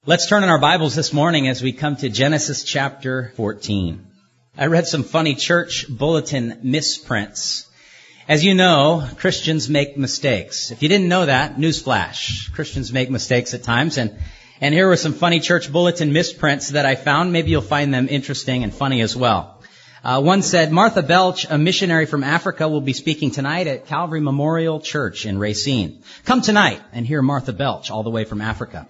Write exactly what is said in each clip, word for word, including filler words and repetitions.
Let's turn in our Bibles this morning as we come to Genesis chapter fourteen. I read some funny church bulletin misprints. As you know, Christians make mistakes. If you didn't know that, newsflash. Christians make mistakes at times, and and here were some funny church bulletin misprints that I found. Maybe you'll find them interesting and funny as well. Uh, one said, Martha Belch, a missionary from Africa, will be speaking tonight at Calvary Memorial Church in Racine. Come tonight and hear Martha Belch all the way from Africa.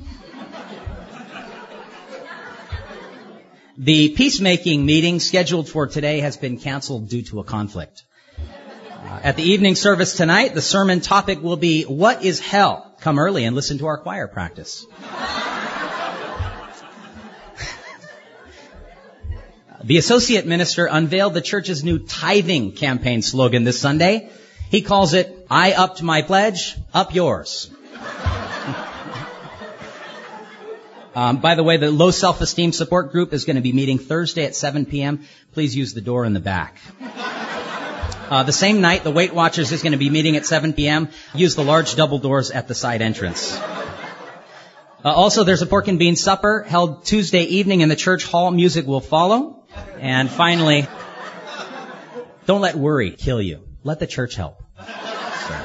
The peacemaking meeting scheduled for today has been canceled due to a conflict. Uh, at the evening service tonight, the sermon topic will be, What is Hell? Come early and listen to our choir practice. The associate minister unveiled the church's new tithing campaign slogan this Sunday. He calls it, I upped my pledge, up yours. Um, by the way, the low self-esteem support group is going to be meeting Thursday at seven p.m. Please use the door in the back. Uh, the same night, the Weight Watchers is going to be meeting at seven p.m. Use the large double doors at the side entrance. Uh, also, there's a pork and bean supper held Tuesday evening in the church hall. Music will follow. And finally, don't let worry kill you. Let the church help. So.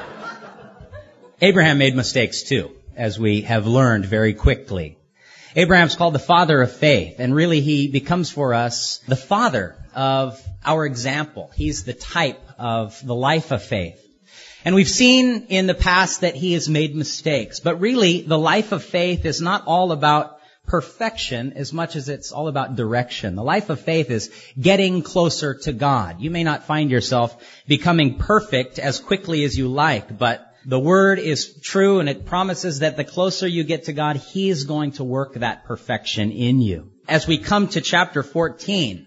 Abraham made mistakes too, as we have learned very quickly. Abraham's called the father of faith, and really he becomes for us the father of our example. He's the type of the life of faith. And we've seen in the past that he has made mistakes, but really the life of faith is not all about perfection as much as it's all about direction. The life of faith is getting closer to God. You may not find yourself becoming perfect as quickly as you like, but the word is true, and it promises that the closer you get to God, He is going to work that perfection in you. As we come to chapter fourteen,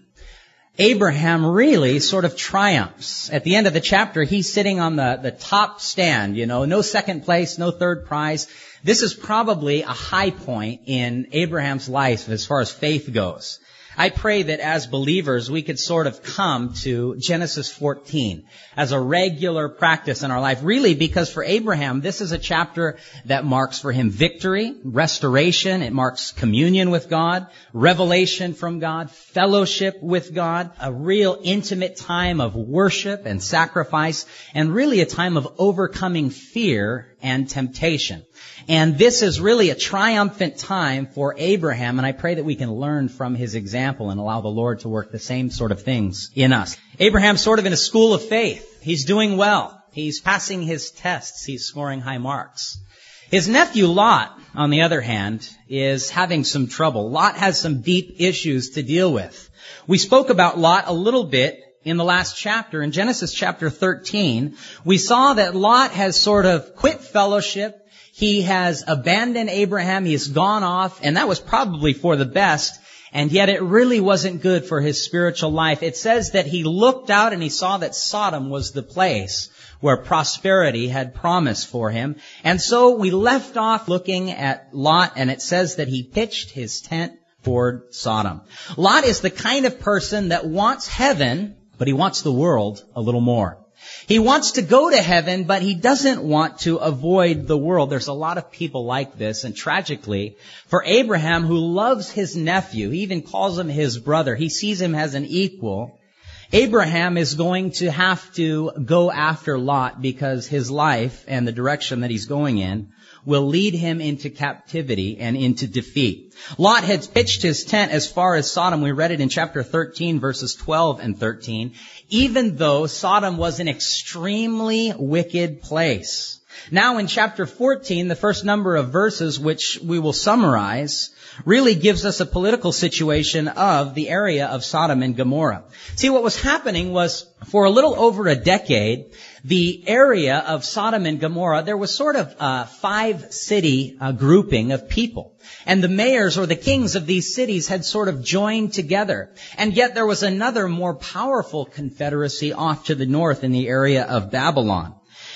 Abraham really sort of triumphs. At the end of the chapter, he's sitting on the, the top stand, you know, no second place, no third prize. This is probably a high point in Abraham's life as far as faith goes. I pray that as believers, we could sort of come to Genesis fourteen as a regular practice in our life. Really, because for Abraham, this is a chapter that marks for him victory, restoration. It marks communion with God, revelation from God, fellowship with God, a real intimate time of worship and sacrifice, and really a time of overcoming fear and temptation. And this is really a triumphant time for Abraham, and I pray that we can learn from his example and allow the Lord to work the same sort of things in us. Abraham's sort of in a school of faith. He's doing well. He's passing his tests. He's scoring high marks. His nephew Lot, on the other hand, is having some trouble. Lot has some deep issues to deal with. We spoke about Lot a little bit in the last chapter. In Genesis chapter thirteen, we saw that Lot has sort of quit fellowship. He has abandoned Abraham. He's gone off, and that was probably for the best, and yet it really wasn't good for his spiritual life. It says that he looked out and he saw that Sodom was the place where prosperity had promised for him. And so we left off looking at Lot, and it says that he pitched his tent toward Sodom. Lot is the kind of person that wants heaven, but he wants the world a little more. He wants to go to heaven, but he doesn't want to avoid the world. There's a lot of people like this, and tragically, for Abraham, who loves his nephew, he even calls him his brother, he sees him as an equal, Abraham is going to have to go after Lot because his life and the direction that he's going in will lead him into captivity and into defeat. Lot had pitched his tent as far as Sodom. We read it in chapter thirteen, verses twelve and thirteen, even though Sodom was an extremely wicked place. Now in chapter fourteen, the first number of verses, which we will summarize, really gives us a political situation of the area of Sodom and Gomorrah. See, what was happening was, for a little over a decade, the area of Sodom and Gomorrah, there was sort of a five-city uh, grouping of people. And the mayors or the kings of these cities had sort of joined together. And yet there was another more powerful confederacy off to the north in the area of Babylon.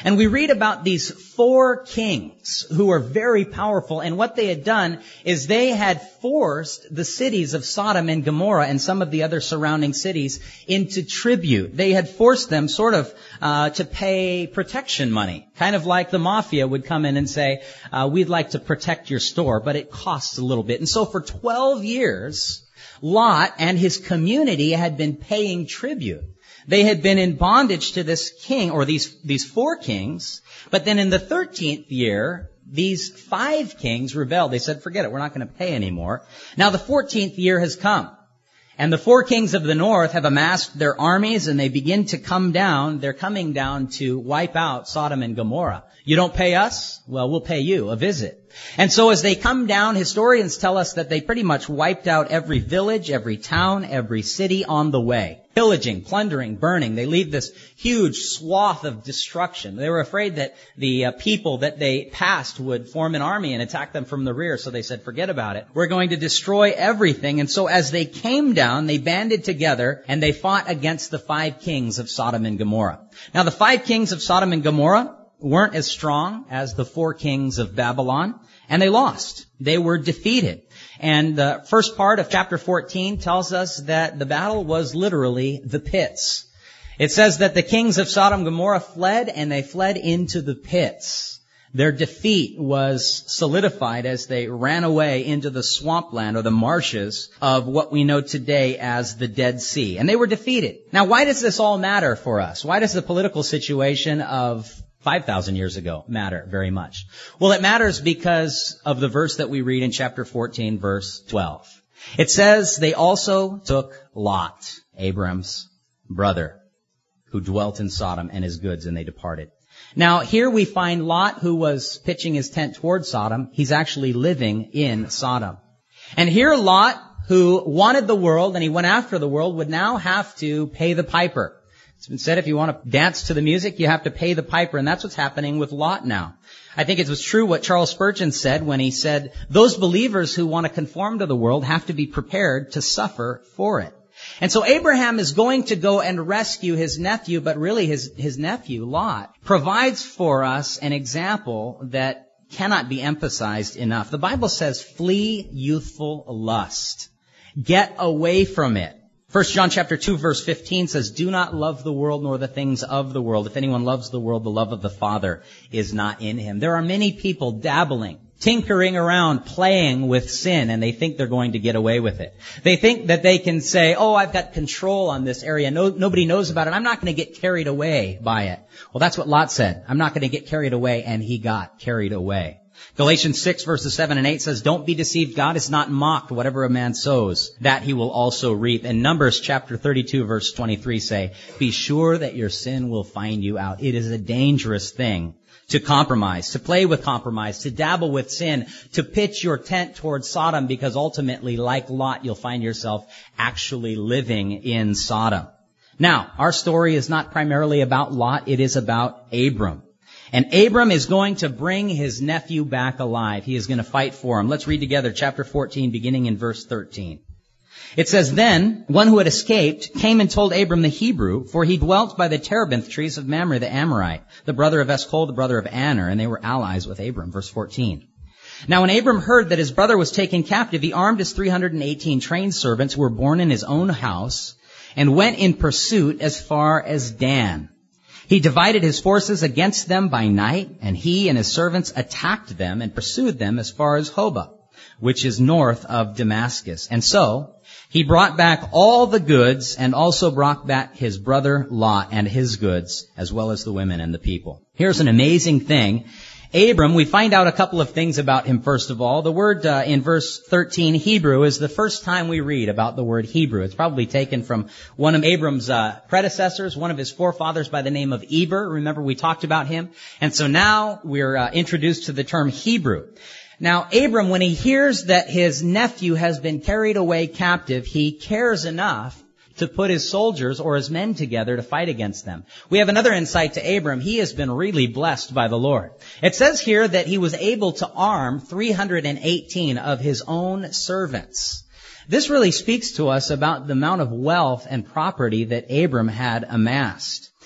And we read about these four kings who were very powerful, and what they had done is they had forced the cities of Sodom and Gomorrah and some of the other surrounding cities into tribute. They had forced them sort of uh, to pay protection money, kind of like the mafia would come in and say, uh, we'd like to protect your store, but it costs a little bit. And so for twelve years, Lot and his community had been paying tribute. They had been in bondage to this king, or these, these four kings, but then in the thirteenth year, these five kings rebelled. They said, forget it, we're not going to pay anymore. Now the fourteenth year has come, and the four kings of the north have amassed their armies, and they begin to come down. They're coming down to wipe out Sodom and Gomorrah. You don't pay us? Well, we'll pay you a visit. And so as they come down, historians tell us that they pretty much wiped out every village, every town, every city on the way. Pillaging, plundering, burning. They leave this huge swath of destruction. They were afraid that the uh, people that they passed would form an army and attack them from the rear. So they said, forget about it. We're going to destroy everything. And so as they came down, they banded together and they fought against the five kings of Sodom and Gomorrah. Now the five kings of Sodom and Gomorrah weren't as strong as the four kings of Babylon, and they lost. They were defeated. And the first part of chapter fourteen tells us that the battle was literally the pits. It says that the kings of Sodom and Gomorrah fled, and they fled into the pits. Their defeat was solidified as they ran away into the swampland or the marshes of what we know today as the Dead Sea. And they were defeated. Now, why does this all matter for us? Why does the political situation of five thousand years ago matter very much? Well, it matters because of the verse that we read in chapter fourteen, verse twelve. It says, they also took Lot, Abram's brother, who dwelt in Sodom, and his goods, and they departed. Now, here we find Lot, who was pitching his tent toward Sodom. He's actually living in Sodom. And here Lot, who wanted the world, and he went after the world, would now have to pay the piper. It's been said if you want to dance to the music, you have to pay the piper, and that's what's happening with Lot now. I think it was true what Charles Spurgeon said when he said, those believers who want to conform to the world have to be prepared to suffer for it. And so Abraham is going to go and rescue his nephew, but really his, his nephew, Lot, provides for us an example that cannot be emphasized enough. The Bible says, flee youthful lust. Get away from it. First John chapter two verse fifteen says, do not love the world nor the things of the world. If anyone loves the world, the love of the Father is not in him. There are many people dabbling, tinkering around, playing with sin, and they think they're going to get away with it. They think that they can say, oh, I've got control on this area. No, nobody knows about it. I'm not going to get carried away by it. Well, that's what Lot said. I'm not going to get carried away, and he got carried away. Galatians six verses seven and eight says, don't be deceived. God is not mocked. Whatever a man sows, that he will also reap. And Numbers chapter thirty-two verse twenty-three say, be sure that your sin will find you out. It is a dangerous thing to compromise, to play with compromise, to dabble with sin, to pitch your tent towards Sodom, because ultimately, like Lot, you'll find yourself actually living in Sodom. Now, our story is not primarily about Lot. It is about Abram. And Abram is going to bring his nephew back alive. He is going to fight for him. Let's read together chapter fourteen, beginning in verse thirteen. It says, then one who had escaped came and told Abram the Hebrew, for he dwelt by the terebinth trees of Mamre the Amorite, the brother of Eshcol, the brother of Aner, and they were allies with Abram. Verse fourteen. Now when Abram heard that his brother was taken captive, he armed his three hundred eighteen trained servants who were born in his own house, and went in pursuit as far as Dan. He divided his forces against them by night, and he and his servants attacked them and pursued them as far as Hobah, which is north of Damascus. And so he brought back all the goods, and also brought back his brother Lot and his goods, as well as the women and the people. Here's an amazing thing. Abram, we find out a couple of things about him first of all. The word uh, in verse thirteen, Hebrew, is the first time we read about the word Hebrew. It's probably taken from one of Abram's uh, predecessors, one of his forefathers by the name of Eber. Remember, we talked about him. And so now we're uh, introduced to the term Hebrew. Now, Abram, when he hears that his nephew has been carried away captive, he cares enough to put his soldiers or his men together to fight against them. We have another insight to Abram. He has been really blessed by the Lord. It says here that he was able to arm three hundred eighteen of his own servants. This really speaks to us about the amount of wealth and property that Abram had amassed.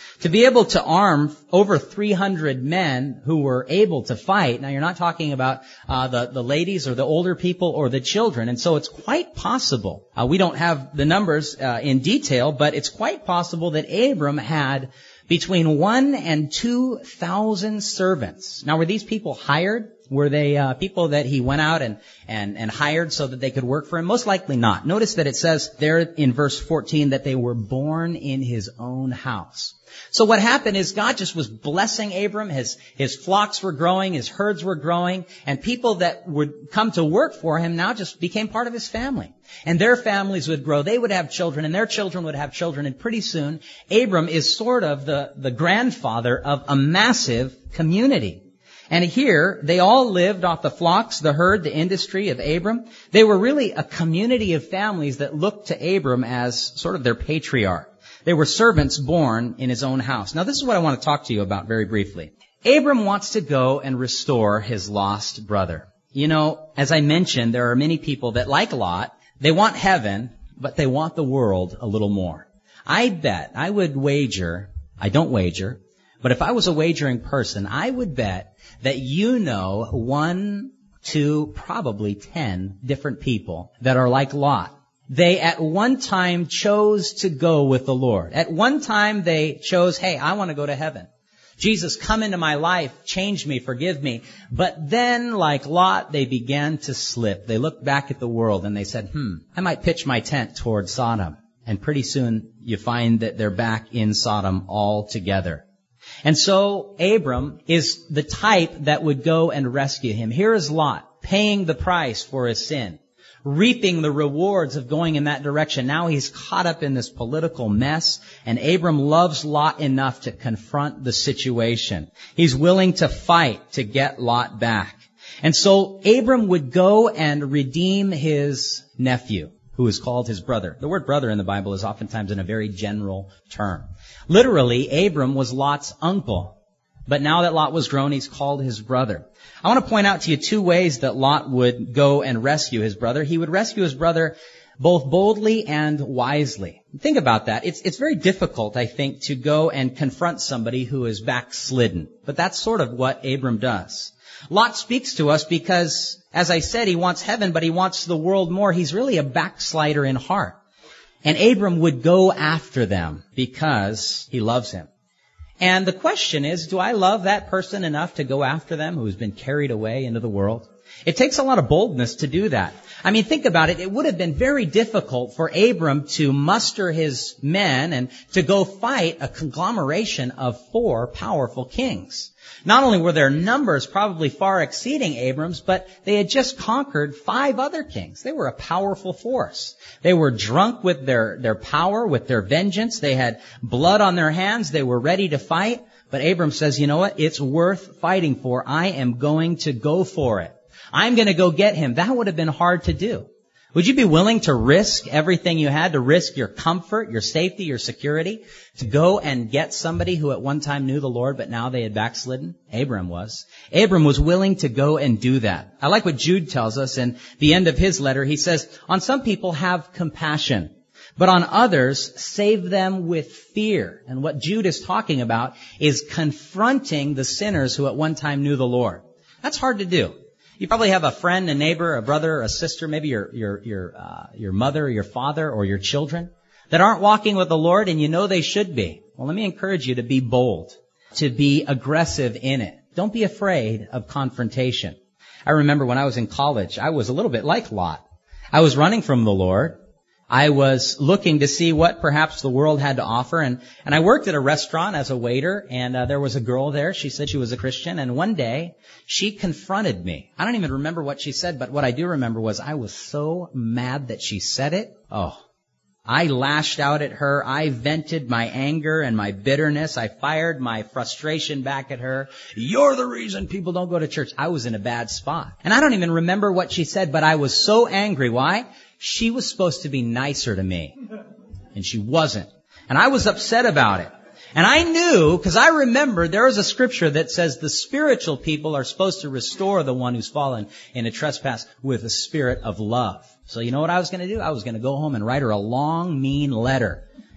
To be able to arm over three hundred men who were able to fight. Now, you're not talking about uh, the, the ladies or the older people or the children. And so it's quite possible. Uh, we don't have the numbers uh, in detail, but it's quite possible that Abram had between one and two thousand servants. Now, were these people hired? Were they uh, people that he went out and, and, and hired so that they could work for him? Most likely not. Notice that it says there in verse fourteen that they were born in his own house. So what happened is God just was blessing Abram. His, his flocks were growing, his herds were growing, and people that would come to work for him now just became part of his family. And their families would grow. They would have children, and their children would have children. And pretty soon, Abram is sort of the, the grandfather of a massive community. And here, they all lived off the flocks, the herd, the industry of Abram. They were really a community of families that looked to Abram as sort of their patriarch. They were servants born in his own house. Now, this is what I want to talk to you about very briefly. Abram wants to go and restore his lost brother. You know, as I mentioned, there are many people that, like Lot, they want heaven, but they want the world a little more. I bet, I would wager, I don't wager, but if I was a wagering person, I would bet that you know one, two, probably ten different people that are like Lot. They at one time chose to go with the Lord. At one time they chose, hey, I want to go to heaven. Jesus, come into my life, change me, forgive me. But then, like Lot, they began to slip. They looked back at the world and they said, hmm, I might pitch my tent toward Sodom. And pretty soon you find that they're back in Sodom altogether. And so Abram is the type that would go and rescue him. Here is Lot, paying the price for his sin, reaping the rewards of going in that direction. Now he's caught up in this political mess, and Abram loves Lot enough to confront the situation. He's willing to fight to get Lot back. And so Abram would go and redeem his nephew, who is called his brother. The word brother in the Bible is oftentimes in a very general term. Literally, Abram was Lot's uncle. But now that Lot was grown, he's called his brother. I want to point out to you two ways that Lot would go and rescue his brother. He would rescue his brother both boldly and wisely. Think about that. It's, it's very difficult, I think, to go and confront somebody who is backslidden. But that's sort of what Abram does. Lot speaks to us because, as I said, he wants heaven, but he wants the world more. He's really a backslider in heart. And Abram would go after them because he loves him. And the question is, do I love that person enough to go after them who's been carried away into the world? It takes a lot of boldness to do that. I mean, think about it. It would have been very difficult for Abram to muster his men and to go fight a conglomeration of four powerful kings. Not only were their numbers probably far exceeding Abram's, but they had just conquered five other kings. They were a powerful force. They were drunk with their, their power, with their vengeance. They had blood on their hands. They were ready to fight. But Abram says, you know what? It's worth fighting for. I am going to go for it. I'm going to go get him. That would have been hard to do. Would you be willing to risk everything you had, to risk your comfort, your safety, your security, to go and get somebody who at one time knew the Lord, but now they had backslidden? Abram was. Abram was willing to go and do that. I like what Jude tells us in the end of his letter. He says, on some people have compassion, but on others save them with fear. And what Jude is talking about is confronting the sinners who at one time knew the Lord. That's hard to do. You probably have a friend, a neighbor, a brother, a sister, maybe your your your uh, your mother, or your father, or your children that aren't walking with the Lord, and you know they should be. Well, let me encourage you to be bold, to be aggressive in it. Don't be afraid of confrontation. I remember when I was in college, I was a little bit like Lot. I was running from the Lord. I was looking to see what perhaps the world had to offer, and, and I worked at a restaurant as a waiter, and uh, there was a girl there. She said she was a Christian, and one day she confronted me. I don't even remember what she said, but what I do remember was I was so mad that she said it. Oh, I lashed out at her. I vented my anger and my bitterness. I fired my frustration back at her. You're the reason people don't go to church. I was in a bad spot. And I don't even remember what she said, but I was so angry. Why? She was supposed to be nicer to me, and she wasn't. And I was upset about it. And I knew, because I remembered there is a scripture that says the spiritual people are supposed to restore the one who's fallen in a trespass with a spirit of love. So you know what I was going to do? I was going to go home and write her a long, mean letter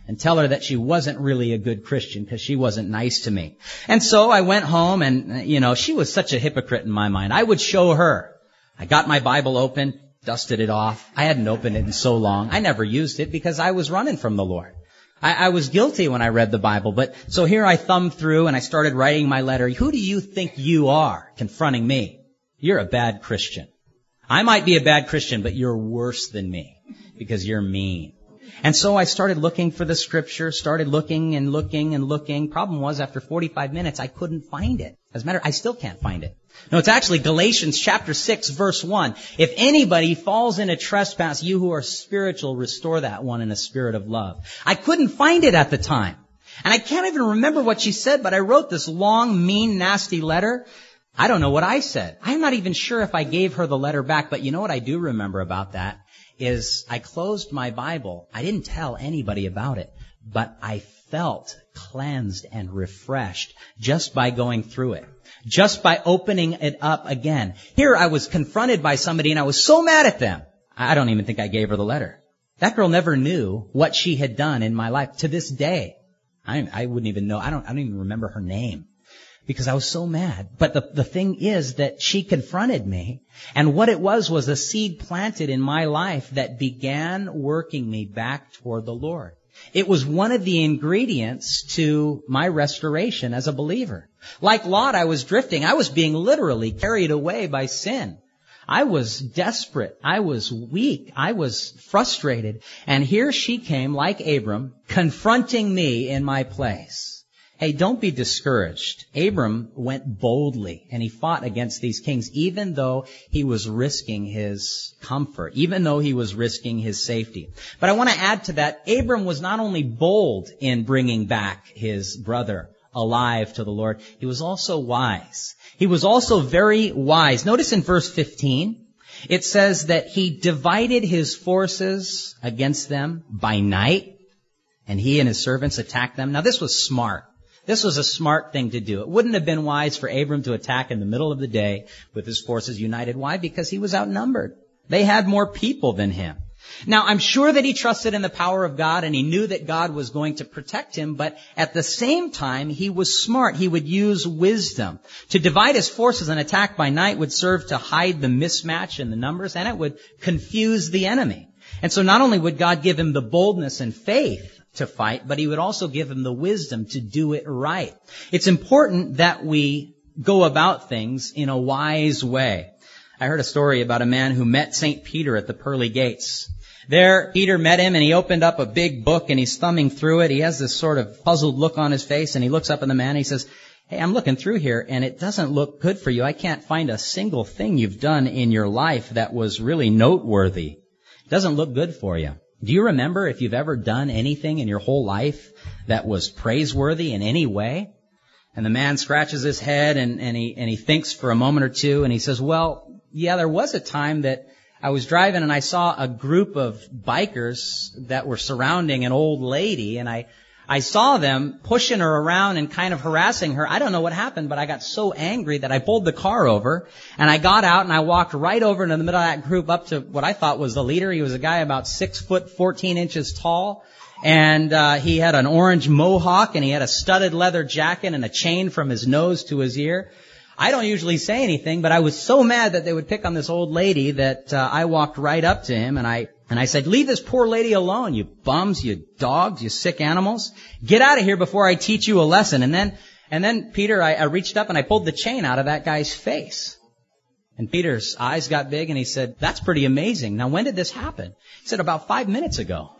and tell her that she wasn't really a good Christian because she wasn't nice to me. And so I went home and, you know, she was such a hypocrite in my mind. I would show her. I got my Bible open, dusted it off. I hadn't opened it in so long. I never used it because I was running from the Lord. I, I was guilty when I read the Bible, but so here I thumbed through and I started writing my letter. Who do you think you are confronting me? You're a bad Christian. I might be a bad Christian, but you're worse than me because you're mean. And so I started looking for the scripture, started looking and looking and looking. Problem was, after forty-five minutes, I couldn't find it. As a matter, I still can't find it. No, it's actually Galatians chapter six, verse one. If anybody falls in a trespass, you who are spiritual, restore that one in a spirit of love. I couldn't find it at the time. And I can't even remember what she said, but I wrote this long, mean, nasty letter. I don't know what I said. I'm not even sure if I gave her the letter back, but you know what I do remember about that is I closed my Bible. I didn't tell anybody about it, but I felt cleansed and refreshed just by going through it, just by opening it up again. Here I was confronted by somebody and I was so mad at them. I don't even think I gave her the letter. That girl never knew what she had done in my life. To this day, I, I wouldn't even know. I don't, I don't even remember her name because I was so mad. But the, the thing is that she confronted me, and what it was was a seed planted in my life that began working me back toward the Lord. It was one of the ingredients to my restoration as a believer. Like Lot, I was drifting. I was being literally carried away by sin. I was desperate. I was weak. I was frustrated. And here she came, like Abram, confronting me in my place. Hey, don't be discouraged. Abram went boldly and he fought against these kings, even though he was risking his comfort, even though he was risking his safety. But I want to add to that, Abram was not only bold in bringing back his brother alive to the Lord, he was also wise. He was also very wise. Notice in verse fifteen, it says that he divided his forces against them by night, and he and his servants attacked them. Now this was smart. This was a smart thing to do. It wouldn't have been wise for Abram to attack in the middle of the day with his forces united. Why? Because he was outnumbered. They had more people than him. Now, I'm sure that he trusted in the power of God and he knew that God was going to protect him, but at the same time, he was smart. He would use wisdom. To divide his forces and attack by night would serve to hide the mismatch in the numbers, and it would confuse the enemy. And so not only would God give him the boldness and faith to fight, but he would also give him the wisdom to do it right. It's important that we go about things in a wise way. I heard a story about a man who met Saint Peter at the pearly gates. There, Peter met him and he opened up a big book and he's thumbing through it. He has this sort of puzzled look on his face and he looks up at the man and he says, "Hey, I'm looking through here and it doesn't look good for you. I can't find a single thing you've done in your life that was really noteworthy. It doesn't look good for you. Do you remember if you've ever done anything in your whole life that was praiseworthy in any way?" And the man scratches his head and, and he and he thinks for a moment or two and he says, "Well, yeah, there was a time that I was driving and I saw a group of bikers that were surrounding an old lady and I I saw them pushing her around and kind of harassing her. I don't know what happened, but I got so angry that I pulled the car over and I got out and I walked right over into the middle of that group up to what I thought was the leader. He was a guy about six foot, fourteen inches tall. And uh he had an orange mohawk and he had a studded leather jacket and a chain from his nose to his ear. I don't usually say anything, but I was so mad that they would pick on this old lady that uh, I walked right up to him and I and I said, "Leave this poor lady alone, you bums, you dogs, you sick animals. Get out of here before I teach you a lesson." And then and then Peter, I, I reached up and I pulled the chain out of that guy's face. And Peter's eyes got big and he said, "That's pretty amazing. Now, when did this happen?" He said, "About five minutes ago."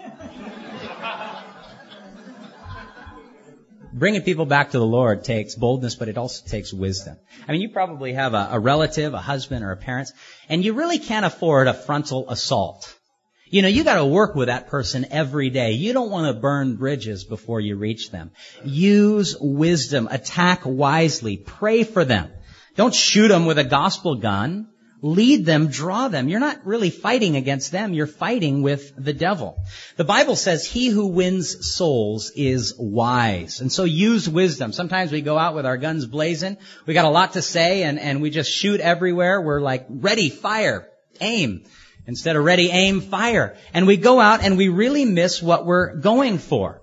Bringing people back to the Lord takes boldness, but it also takes wisdom. I mean, you probably have a, a relative, a husband, or a parent, and you really can't afford a frontal assault. You know, you got to work with that person every day. You don't want to burn bridges before you reach them. Use wisdom. Attack wisely. Pray for them. Don't shoot them with a gospel gun. Lead them, draw them. You're not really fighting against them. You're fighting with the devil. The Bible says he who wins souls is wise. And so use wisdom. Sometimes we go out with our guns blazing. We got a lot to say and, and we just shoot everywhere. We're like, ready, fire, aim. Instead of ready, aim, fire. And we go out and we really miss what we're going for.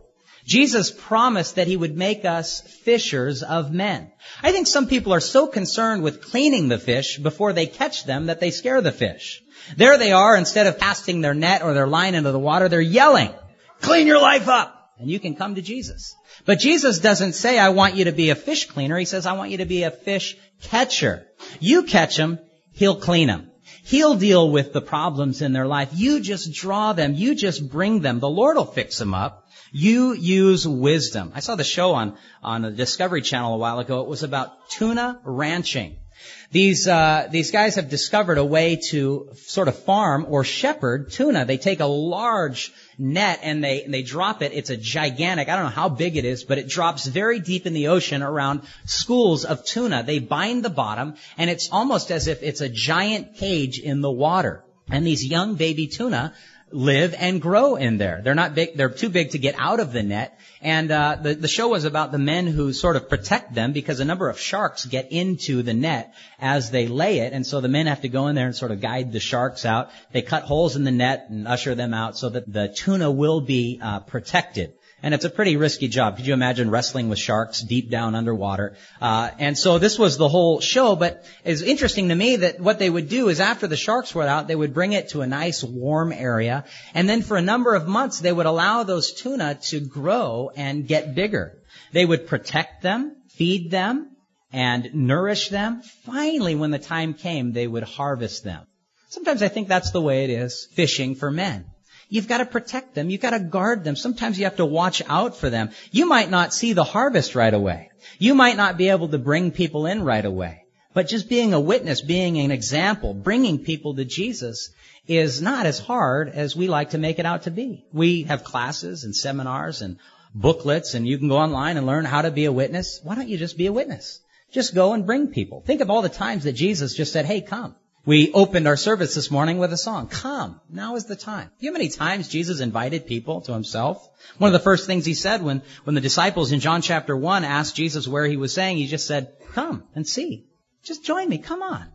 Jesus promised that he would make us fishers of men. I think some people are so concerned with cleaning the fish before they catch them that they scare the fish. There they are, instead of casting their net or their line into the water, they're yelling, "Clean your life up!" And you can come to Jesus. But Jesus doesn't say, "I want you to be a fish cleaner." He says, "I want you to be a fish catcher." You catch them, he'll clean them. He'll deal with the problems in their life. You just draw them. You just bring them. The Lord will fix them up. You use wisdom. I saw the show on, on the Discovery Channel a while ago. It was about tuna ranching. These, uh, these guys have discovered a way to sort of farm or shepherd tuna. They take a large net and they, and they drop it. It's a gigantic, I don't know how big it is, but it drops very deep in the ocean around schools of tuna. They bind the bottom and it's almost as if it's a giant cage in the water. And these young baby tuna live and grow in there. They're not big, they're too big to get out of the net. And uh the, the show was about the men who sort of protect them because a number of sharks get into the net as they lay it. And so the men have to go in there and sort of guide the sharks out. They cut holes in the net and usher them out so that the tuna will be uh protected. And it's a pretty risky job. Could you imagine wrestling with sharks deep down underwater? Uh, and so this was the whole show, but it's interesting to me that what they would do is after the sharks were out, they would bring it to a nice warm area. And then for a number of months, they would allow those tuna to grow and get bigger. They would protect them, feed them, and nourish them. Finally, when the time came, they would harvest them. Sometimes I think that's the way it is fishing for men. You've got to protect them. You've got to guard them. Sometimes you have to watch out for them. You might not see the harvest right away. You might not be able to bring people in right away. But just being a witness, being an example, bringing people to Jesus is not as hard as we like to make it out to be. We have classes and seminars and booklets, and you can go online and learn how to be a witness. Why don't you just be a witness? Just go and bring people. Think of all the times that Jesus just said, "Hey, come." We opened our service this morning with a song. Come. Now is the time. Do you know how many times Jesus invited people to himself? One of the first things he said when, when the disciples in John chapter one asked Jesus where he was staying, he just said, "Come and see. Just join me. Come on."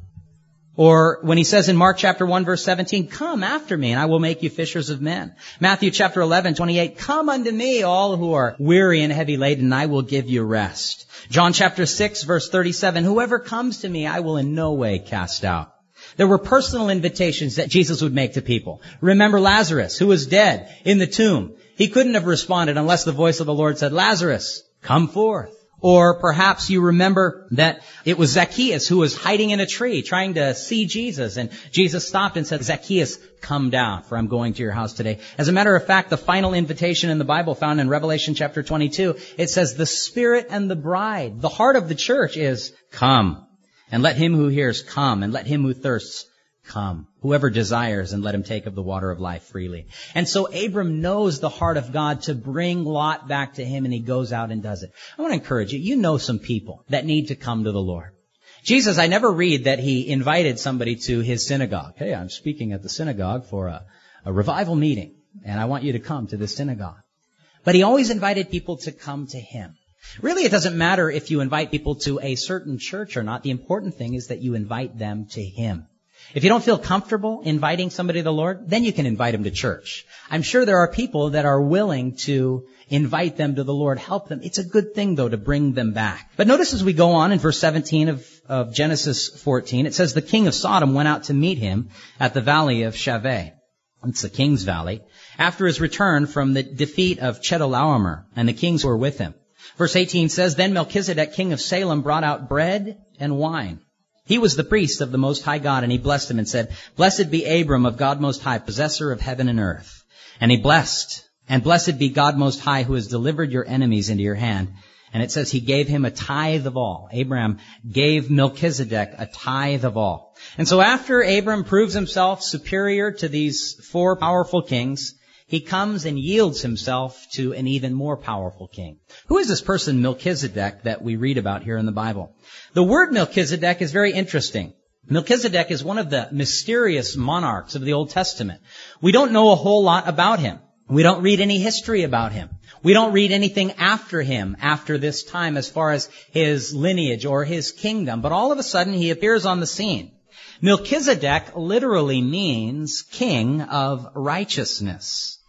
Or when he says in Mark chapter one verse seventeen, "Come after me and I will make you fishers of men." Matthew chapter eleven twenty-eight, "Come unto me all who are weary and heavy laden and I will give you rest." John chapter six verse thirty-seven, "Whoever comes to me I will in no way cast out." There were personal invitations that Jesus would make to people. Remember Lazarus, who was dead in the tomb. He couldn't have responded unless the voice of the Lord said, "Lazarus, come forth." Or perhaps you remember that it was Zacchaeus who was hiding in a tree trying to see Jesus. And Jesus stopped and said, "Zacchaeus, come down, for I'm going to your house today." As a matter of fact, the final invitation in the Bible found in Revelation chapter twenty-two, it says, "The Spirit and the bride," the heart of the church is, "Come. And let him who hears come, and let him who thirsts come. Whoever desires, and let him take of the water of life freely." And so Abram knows the heart of God to bring Lot back to him, and he goes out and does it. I want to encourage you. You know some people that need to come to the Lord. Jesus, I never read that he invited somebody to his synagogue. "Hey, I'm speaking at the synagogue for a, a revival meeting, and I want you to come to the synagogue." But he always invited people to come to him. Really, it doesn't matter if you invite people to a certain church or not. The important thing is that you invite them to him. If you don't feel comfortable inviting somebody to the Lord, then you can invite them to church. I'm sure there are people that are willing to invite them to the Lord, help them. It's a good thing, though, to bring them back. But notice as we go on in verse seventeen of, of Genesis fourteen, it says, "The king of Sodom went out to meet him at the valley of Shaveh." It's the king's valley. "After his return from the defeat of Chedorlaomer, and the kings who were with him." Verse eighteen says, "Then Melchizedek, king of Salem, brought out bread and wine. He was the priest of the Most High God, and he blessed him and said, 'Blessed be Abram of God Most High, possessor of heaven and earth.' And he blessed, and blessed be God Most High, who has delivered your enemies into your hand." And it says he gave him a tithe of all. Abraham gave Melchizedek a tithe of all. And so after Abram proves himself superior to these four powerful kings, he comes and yields himself to an even more powerful king. Who is this person, Melchizedek, that we read about here in the Bible? The word Melchizedek is very interesting. Melchizedek is one of the mysterious monarchs of the Old Testament. We don't know a whole lot about him. We don't read any history about him. We don't read anything after him, after this time, as far as his lineage or his kingdom. But all of a sudden, he appears on the scene. Melchizedek literally means king of righteousness.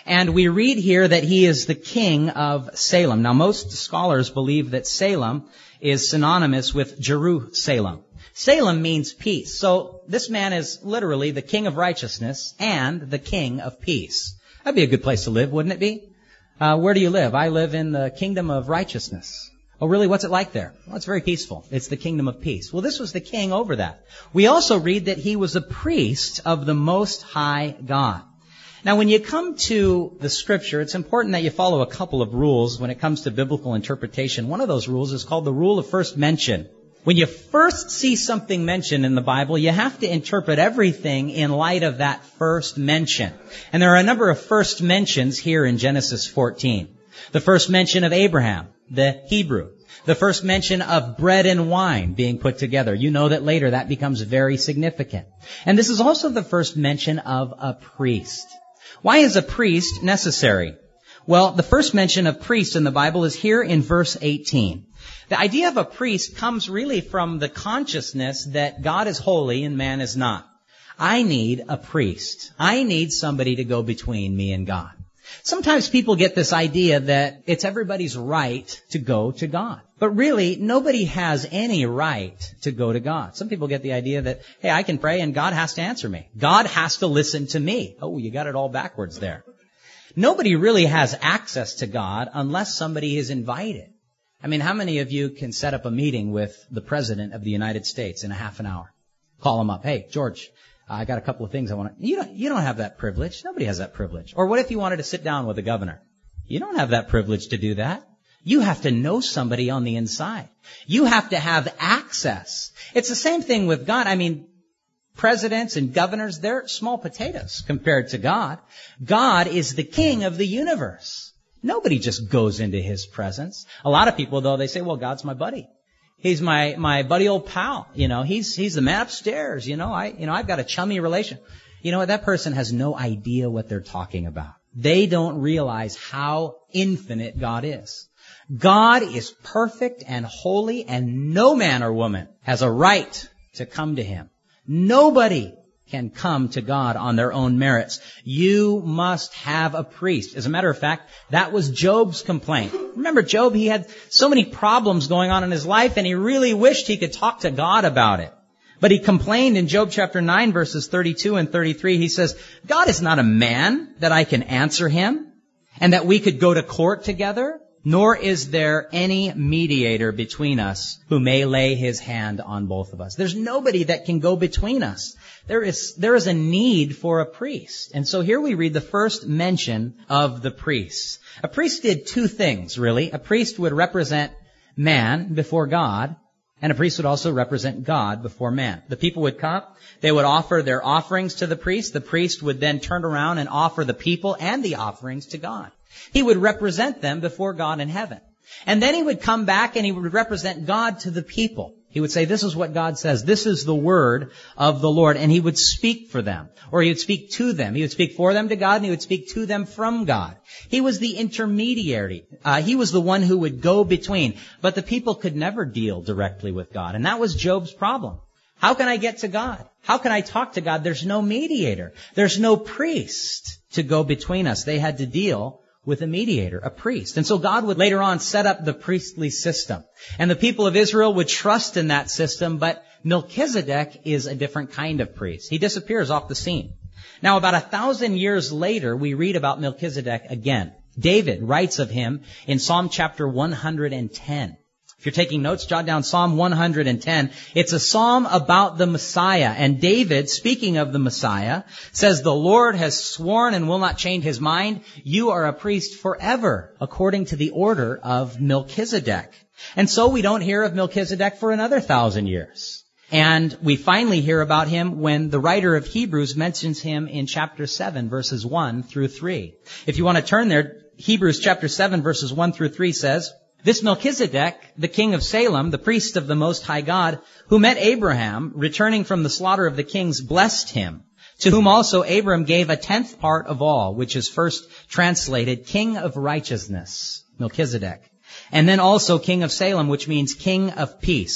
And we read here that he is the king of Salem. Now, most scholars believe that Salem is synonymous with Jerusalem. Salem means peace. So this man is literally the king of righteousness and the king of peace. That'd be a good place to live, wouldn't it be? Uh, where do you live? I live in the kingdom of righteousness. Oh, really? What's it like there? Well, it's very peaceful. It's the kingdom of peace. Well, this was the king over that. We also read that he was a priest of the Most High God. Now, when you come to the Scripture, it's important that you follow a couple of rules when it comes to biblical interpretation. One of those rules is called the rule of first mention. When you first see something mentioned in the Bible, you have to interpret everything in light of that first mention. And there are a number of first mentions here in Genesis fourteen. The first mention of Abraham, the Hebrew. The first mention of bread and wine being put together. You know that later that becomes very significant. And this is also the first mention of a priest. Why is a priest necessary? Well, the first mention of priest in the Bible is here in verse eighteen. The idea of a priest comes really from the consciousness that God is holy and man is not. I need a priest. I need somebody to go between me and God. Sometimes people get this idea that it's everybody's right to go to God. But really, nobody has any right to go to God. Some people get the idea that, hey, I can pray and God has to answer me. God has to listen to me. Oh, you got it all backwards there. Nobody really has access to God unless somebody is invited. I mean, how many of you can set up a meeting with the President of the United States in a half an hour? Call him up. Hey, George, I got a couple of things I want to... You don't, you don't have that privilege. Nobody has that privilege. Or what if you wanted to sit down with the governor? You don't have that privilege to do that. You have to know somebody on the inside. You have to have access. It's the same thing with God. I mean, presidents and governors, they're small potatoes compared to God. God is the king of the universe. Nobody just goes into his presence. A lot of people, though, they say, well, God's my buddy. He's my, my buddy old pal. You know, he's, he's the man upstairs. You know, I, you know, I've got a chummy relation. You know what? That person has no idea what they're talking about. They don't realize how infinite God is. God is perfect and holy, and no man or woman has a right to come to him. Nobody can come to God on their own merits. You must have a priest. As a matter of fact, that was Job's complaint. Remember Job, he had so many problems going on in his life, and he really wished he could talk to God about it. But he complained in Job chapter nine, verses thirty-two and thirty-three. He says, God is not a man that I can answer him, and that we could go to court together, nor is there any mediator between us who may lay his hand on both of us. There's nobody that can go between us. There is, there is a need for a priest. And so here we read the first mention of the priests. A priest did two things, really. A priest would represent man before God, and a priest would also represent God before man. The people would come, they would offer their offerings to the priest. The priest would then turn around and offer the people and the offerings to God. He would represent them before God in heaven. And then he would come back and he would represent God to the people. He would say, this is what God says. This is the word of the Lord. And he would speak for them, or he would speak to them. He would speak for them to God, and he would speak to them from God. He was the intermediary. Uh, he was the one who would go between. But the people could never deal directly with God. And that was Job's problem. How can I get to God? How can I talk to God? There's no mediator. There's no priest to go between us. They had to deal with a mediator, a priest. And so God would later on set up the priestly system. And the people of Israel would trust in that system, but Melchizedek is a different kind of priest. He disappears off the scene. Now, about a thousand years later, we read about Melchizedek again. David writes of him in Psalm chapter one hundred ten. If you're taking notes, jot down Psalm one hundred ten. It's a psalm about the Messiah. And David, speaking of the Messiah, says, the Lord has sworn and will not change his mind. You are a priest forever, according to the order of Melchizedek. And so we don't hear of Melchizedek for another thousand years. And we finally hear about him when the writer of Hebrews mentions him in chapter seven, verses one through three. If you want to turn there, Hebrews chapter seven, verses one through three says, this Melchizedek, the king of Salem, the priest of the Most High God, who met Abraham, returning from the slaughter of the kings, blessed him, to whom also Abram gave a tenth part of all, which is first translated King of Righteousness, Melchizedek, and then also King of Salem, which means King of Peace.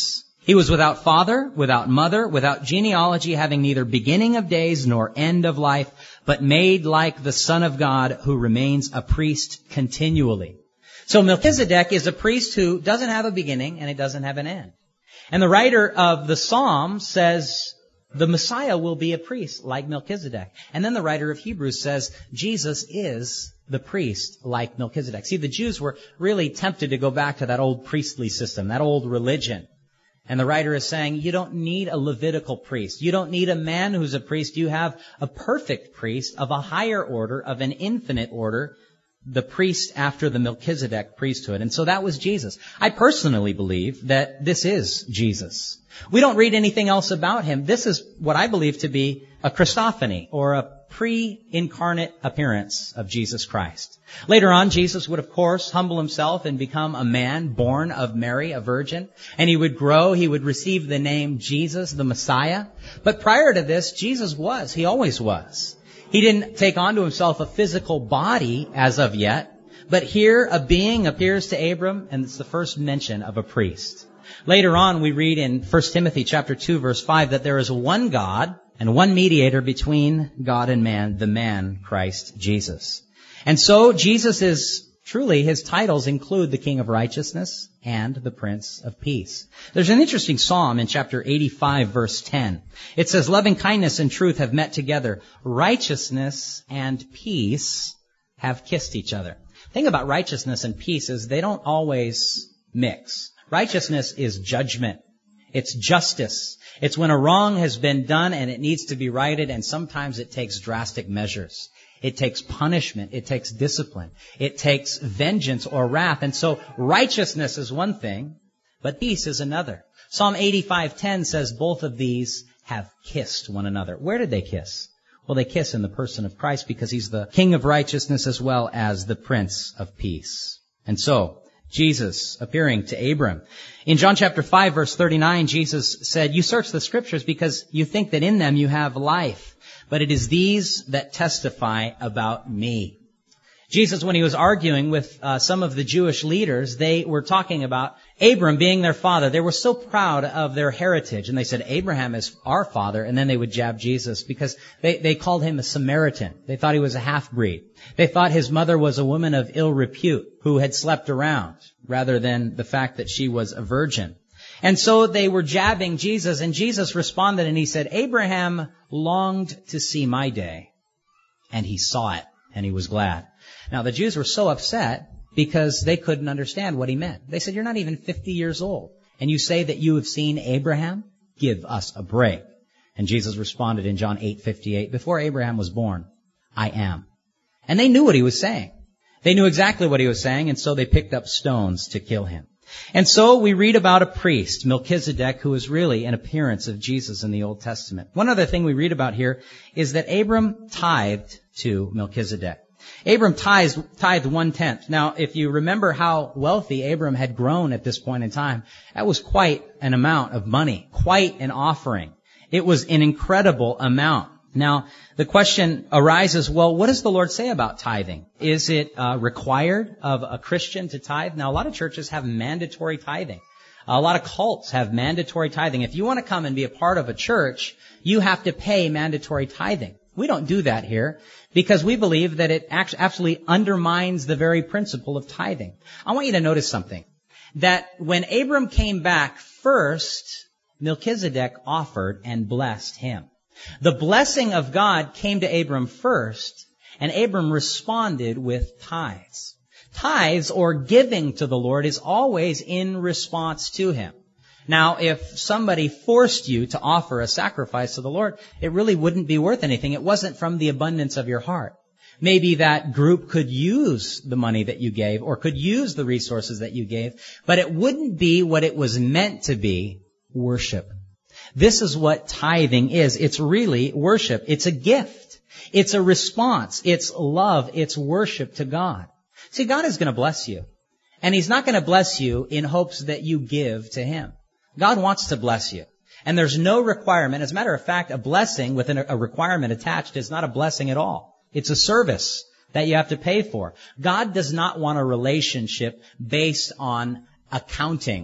He was without father, without mother, without genealogy, having neither beginning of days nor end of life, but made like the Son of God, who remains a priest continually. So Melchizedek is a priest who doesn't have a beginning and it doesn't have an end. And the writer of the Psalm says the Messiah will be a priest like Melchizedek. And then the writer of Hebrews says Jesus is the priest like Melchizedek. See, the Jews were really tempted to go back to that old priestly system, that old religion. And the writer is saying, you don't need a Levitical priest. You don't need a man who's a priest. You have a perfect priest of a higher order, of an infinite order, the priest after the Melchizedek priesthood. And so that was Jesus. I personally believe that this is Jesus. We don't read anything else about him. This is what I believe to be a Christophany, or a pre-incarnate appearance of Jesus Christ. Later on, Jesus would, of course, humble himself and become a man born of Mary, a virgin. And he would grow. He would receive the name Jesus, the Messiah. But prior to this, Jesus was. He always was. He didn't take onto himself a physical body as of yet. But here, a being appears to Abram, and it's the first mention of a priest. Later on, we read in First Timothy chapter two, verse five, that there is one God and one mediator between God and man, the man, Christ Jesus. And so Jesus is truly, his titles include the King of Righteousness and the Prince of Peace. There's an interesting psalm in chapter eighty-five, verse ten. It says, loving kindness and truth have met together. Righteousness and peace have kissed each other. The thing about righteousness and peace is they don't always mix. Righteousness is judgment. It's justice. It's when a wrong has been done and it needs to be righted, and sometimes it takes drastic measures. It takes punishment. It takes discipline. It takes vengeance or wrath. And so righteousness is one thing, but peace is another. Psalm eighty-five ten says both of these have kissed one another. Where did they kiss? Well, they kiss in the person of Christ, because he's the King of Righteousness as well as the Prince of Peace. And so Jesus appearing to Abram. In John chapter five, verse thirty-nine, Jesus said, you search the scriptures because you think that in them you have life, but it is these that testify about me. Jesus, when he was arguing with uh, some of the Jewish leaders, they were talking about Abram being their father. They were so proud of their heritage, and they said, Abraham is our father, and then they would jab Jesus because they, they called him a Samaritan. They thought he was a half-breed. They thought his mother was a woman of ill repute who had slept around, rather than the fact that she was a virgin. And so they were jabbing Jesus, and Jesus responded and he said, Abraham longed to see my day, and he saw it, and he was glad. Now, the Jews were so upset because they couldn't understand what he meant. They said, you're not even fifty years old, and you say that you have seen Abraham? Give us a break. And Jesus responded in John eight fifty-eight, before Abraham was born, I am. And they knew what he was saying. They knew exactly what he was saying, and so they picked up stones to kill him. And so we read about a priest, Melchizedek, who is really an appearance of Jesus in the Old Testament. One other thing we read about here is that Abram tithed to Melchizedek. Abram tithed, tithed one-tenth. Now, if you remember how wealthy Abram had grown at this point in time, that was quite an amount of money, quite an offering. It was an incredible amount. Now, the question arises, well, what does the Lord say about tithing? Is it uh, required of a Christian to tithe? Now, a lot of churches have mandatory tithing. A lot of cults have mandatory tithing. If you want to come and be a part of a church, you have to pay mandatory tithing. We don't do that here because we believe that it actually absolutely undermines the very principle of tithing. I want you to notice something. That when Abram came back first, Melchizedek offered and blessed him. The blessing of God came to Abram first, and Abram responded with tithes. Tithes, or giving to the Lord, is always in response to him. Now, if somebody forced you to offer a sacrifice to the Lord, it really wouldn't be worth anything. It wasn't from the abundance of your heart. Maybe that group could use the money that you gave, or could use the resources that you gave, but it wouldn't be what it was meant to be, worship. This is what tithing is. It's really worship. It's a gift. It's a response. It's love. It's worship to God. See, God is going to bless you. And He's not going to bless you in hopes that you give to Him. God wants to bless you. And there's no requirement. As a matter of fact, a blessing with a requirement attached is not a blessing at all. It's a service that you have to pay for. God does not want a relationship based on accounting.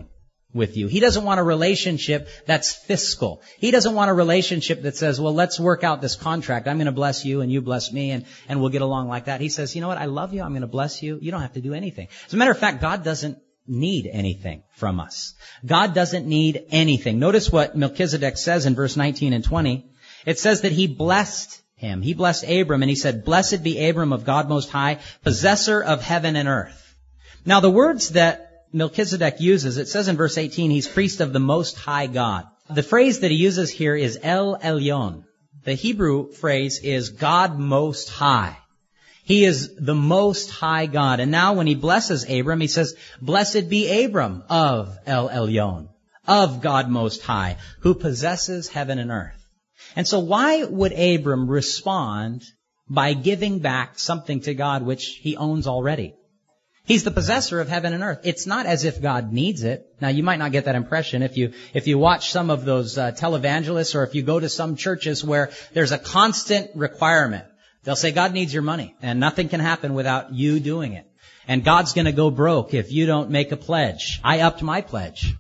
with you. He doesn't want a relationship that's fiscal. He doesn't want a relationship that says, well, let's work out this contract. I'm going to bless you and you bless me and, and we'll get along like that. He says, you know what? I love you. I'm going to bless you. You don't have to do anything. As a matter of fact, God doesn't need anything from us. God doesn't need anything. Notice what Melchizedek says in verse nineteen and twenty. It says that he blessed him. He blessed Abram and he said, blessed be Abram of God Most High, possessor of heaven and earth. Now the words that Melchizedek uses, it says in verse eighteen, he's priest of the Most High God. The phrase that he uses here is El Elyon. The Hebrew phrase is God Most High. He is the Most High God. And now when he blesses Abram, he says, blessed be Abram of El Elyon, of God Most High, who possesses heaven and earth. And so why would Abram respond by giving back something to God which he owns already? He's the possessor of heaven and earth. It's not as if God needs it. Now, you might not get that impression if you if you watch some of those uh, televangelists, or if you go to some churches where there's a constant requirement. They'll say, God needs your money, and nothing can happen without you doing it. And God's going to go broke if you don't make a pledge. I upped my pledge.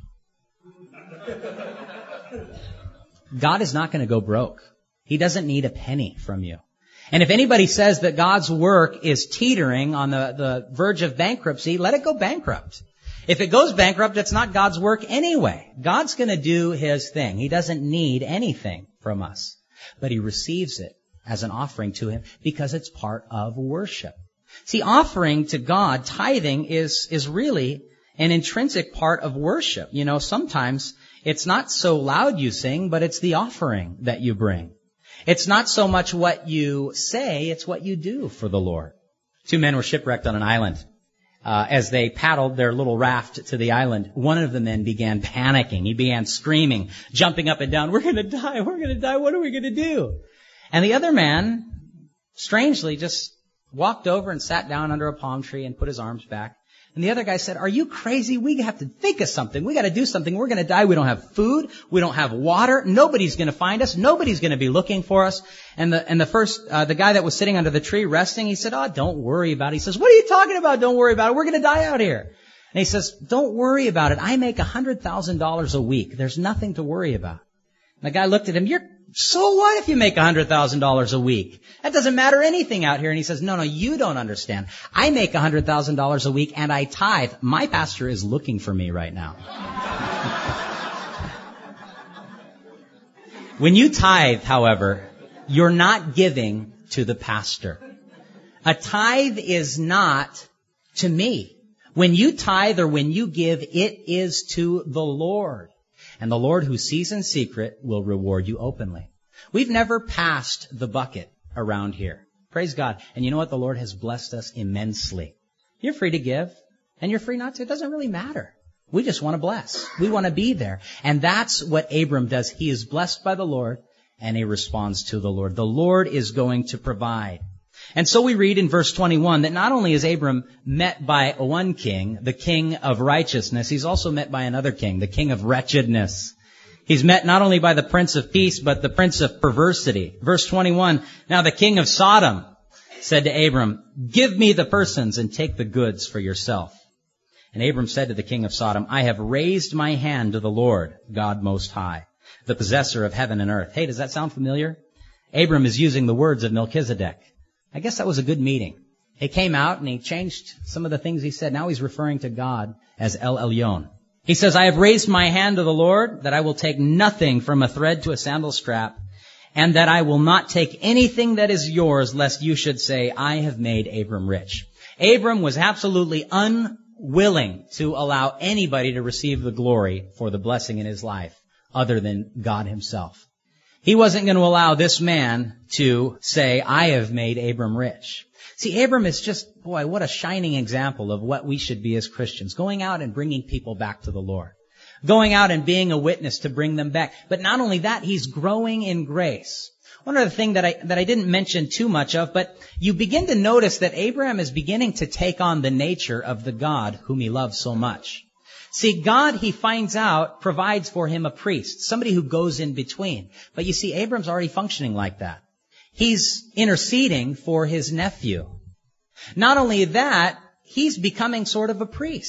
God is not going to go broke. He doesn't need a penny from you. And if anybody says that God's work is teetering on the, the verge of bankruptcy, let it go bankrupt. If it goes bankrupt, it's not God's work anyway. God's going to do His thing. He doesn't need anything from us. But He receives it as an offering to Him because it's part of worship. See, offering to God, tithing, is, is really an intrinsic part of worship. You know, sometimes it's not so loud you sing, but it's the offering that you bring. It's not so much what you say, it's what you do for the Lord. Two men were shipwrecked on an island. Uh, as they paddled their little raft to the island, one of the men began panicking. He began screaming, jumping up and down, we're going to die, we're going to die, what are we going to do? And the other man, strangely, just walked over and sat down under a palm tree and put his arms back. And the other guy said, are you crazy? We have to think of something. We got to do something. We're going to die. We don't have food. We don't have water. Nobody's going to find us. Nobody's going to be looking for us. And the, and the first, uh, the guy that was sitting under the tree resting, he said, oh, don't worry about it. He says, what are you talking about? Don't worry about it. We're going to die out here. And he says, don't worry about it. I make one hundred thousand dollars a week. There's nothing to worry about. And the guy looked at him, you're, so what if you make one hundred thousand dollars a week? That doesn't matter anything out here. And he says, no, no, you don't understand. I make one hundred thousand dollars a week and I tithe. My pastor is looking for me right now. When you tithe, however, you're not giving to the pastor. A tithe is not to me. When you tithe or when you give, it is to the Lord. And the Lord who sees in secret will reward you openly. We've never passed the bucket around here. Praise God. And you know what? The Lord has blessed us immensely. You're free to give, and you're free not to. It doesn't really matter. We just want to bless. We want to be there. And that's what Abram does. He is blessed by the Lord, and he responds to the Lord. The Lord is going to provide. And so we read in verse twenty-one that not only is Abram met by one king, the king of righteousness, he's also met by another king, the king of wretchedness. He's met not only by the prince of peace, but the prince of perversity. Verse twenty-one, now the king of Sodom said to Abram, give me the persons and take the goods for yourself. And Abram said to the king of Sodom, I have raised my hand to the Lord, God Most High, the possessor of heaven and earth. Hey, does that sound familiar? Abram is using the words of Melchizedek. I guess that was a good meeting. He came out and he changed some of the things he said. Now he's referring to God as El Elyon. He says, I have raised my hand to the Lord that I will take nothing from a thread to a sandal strap, and that I will not take anything that is yours, lest you should say, I have made Abram rich. Abram was absolutely unwilling to allow anybody to receive the glory for the blessing in his life other than God himself. He wasn't going to allow this man to say, I have made Abram rich. See, Abram is just, boy, what a shining example of what we should be as Christians. Going out and bringing people back to the Lord. Going out and being a witness to bring them back. But not only that, he's growing in grace. One other thing that I, that I didn't mention too much of, but you begin to notice that Abraham is beginning to take on the nature of the God whom he loves so much. See, God, he finds out, provides for him a priest, somebody who goes in between. But you see, Abram's already functioning like that. He's interceding for his nephew. Not only that, he's becoming sort of a priest.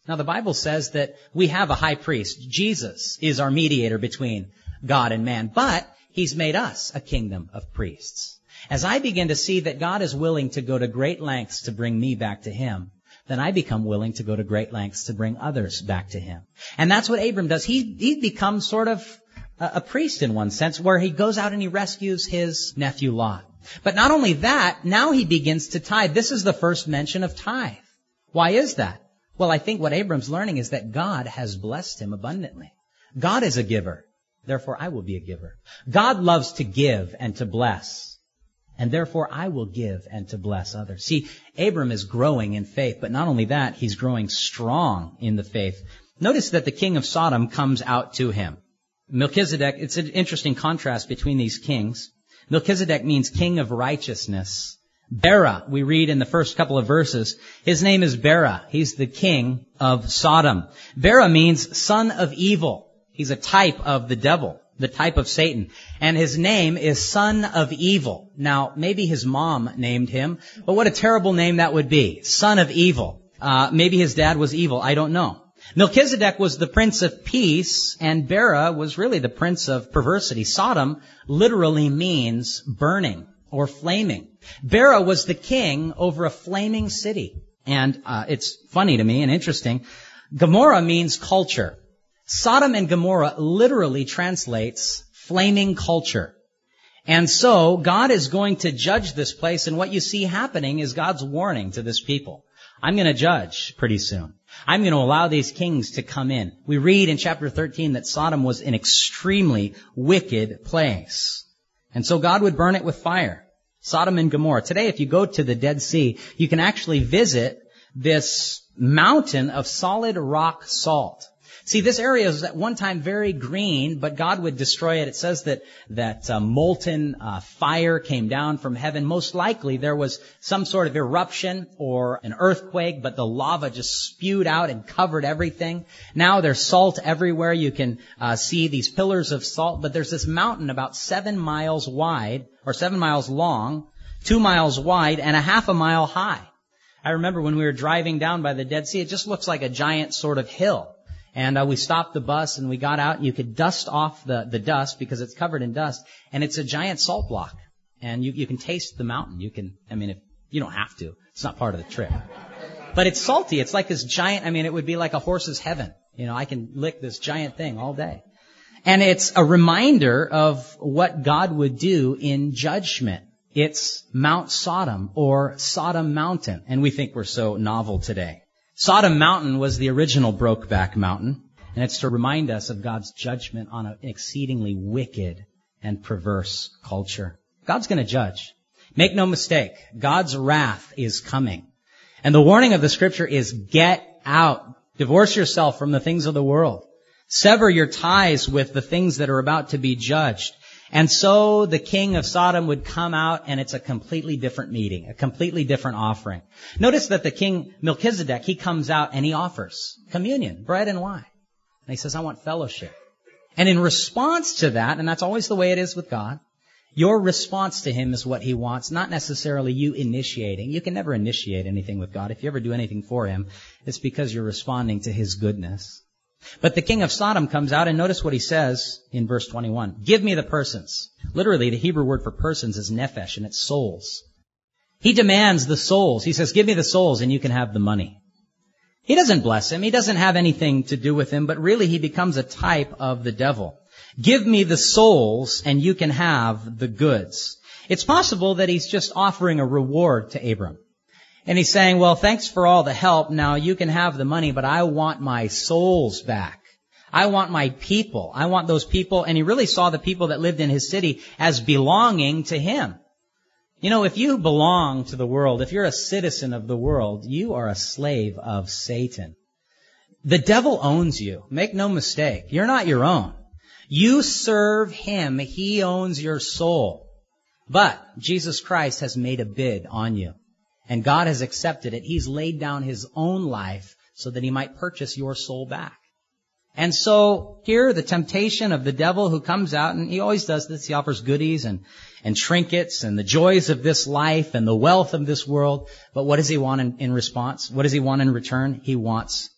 Now, the Bible says that we have a high priest. Jesus is our mediator between God and man, but he's made us a kingdom of priests. As I begin to see that God is willing to go to great lengths to bring me back to him, then I become willing to go to great lengths to bring others back to him. And that's what Abram does. He, he becomes sort of a, a priest in one sense, where he goes out and he rescues his nephew Lot. But not only that, now he begins to tithe. This is the first mention of tithe. Why is that? Well, I think what Abram's learning is that God has blessed him abundantly. God is a giver. Therefore, I will be a giver. God loves to give and to bless. And therefore, I will give and to bless others. See, Abram is growing in faith, but not only that, he's growing strong in the faith. Notice that the king of Sodom comes out to him. Melchizedek, it's an interesting contrast between these kings. Melchizedek means king of righteousness. Bera, we read in the first couple of verses, his name is Bera. He's the king of Sodom. Bera means son of evil. He's a type of the devil, the type of Satan. And his name is son of evil. Now, maybe his mom named him, but what a terrible name that would be. Son of evil. Uh, maybe his dad was evil. I don't know. Melchizedek was the prince of peace, and Bera was really the prince of perversity. Sodom literally means burning or flaming. Bera was the king over a flaming city. And uh, it's funny to me and interesting. Gomorrah means culture. Sodom and Gomorrah literally translates flaming culture. And so God is going to judge this place, and what you see happening is God's warning to this people. I'm going to judge pretty soon. I'm going to allow these kings to come in. We read in chapter thirteen that Sodom was an extremely wicked place. And so God would burn it with fire. Sodom and Gomorrah. Today, if you go to the Dead Sea, you can actually visit this mountain of solid rock salt. See, this area was at one time very green, but God would destroy it. It says that that uh, molten uh, fire came down from heaven. Most likely there was some sort of eruption or an earthquake, but the lava just spewed out and covered everything. Now there's salt everywhere. You can uh, see these pillars of salt, but there's this mountain about seven miles wide, or seven miles long, two miles wide, and a half a mile high. I remember when we were driving down by the Dead Sea, it just looks like a giant sort of hill. And uh, we stopped the bus and we got out, and you could dust off the, the dust because it's covered in dust. And it's a giant salt block. And you, you can taste the mountain. You can, I mean, if, you don't have to. It's not part of the trip. But it's salty. It's like this giant, I mean, it would be like a horse's heaven. You know, I can lick this giant thing all day. And it's a reminder of what God would do in judgment. It's Mount Sodom, or Sodom Mountain. And we think we're so novel today. Sodom Mountain was the original Brokeback Mountain, and it's to remind us of God's judgment on an exceedingly wicked and perverse culture. God's going to judge. Make no mistake, God's wrath is coming. And the warning of the Scripture is get out. Divorce yourself from the things of the world. Sever your ties with the things that are about to be judged. And so the king of Sodom would come out, and it's a completely different meeting, a completely different offering. Notice that the king Melchizedek, he comes out and he offers communion, bread and wine. And he says, I want fellowship. And in response to that, and that's always the way it is with God, your response to him is what he wants, not necessarily you initiating. You can never initiate anything with God. If you ever do anything for him, it's because you're responding to his goodness. But the king of Sodom comes out, and notice what he says in verse twenty-one. Give me the persons. Literally, the Hebrew word for persons is nephesh, and it's souls. He demands the souls. He says, give me the souls, and you can have the money. He doesn't bless him. He doesn't have anything to do with him, but really he becomes a type of the devil. Give me the souls, and you can have the goods. It's possible that he's just offering a reward to Abram. And he's saying, well, thanks for all the help. Now you can have the money, but I want my souls back. I want my people. I want those people. And he really saw the people that lived in his city as belonging to him. You know, if you belong to the world, if you're a citizen of the world, you are a slave of Satan. The devil owns you. Make no mistake. You're not your own. You serve him. He owns your soul. But Jesus Christ has made a bid on you. And God has accepted it. He's laid down his own life so that he might purchase your soul back. And so here, the temptation of the devil who comes out, and he always does this. He offers goodies and, and trinkets and the joys of this life and the wealth of this world. But what does he want in, in response? What does he want in return? He wants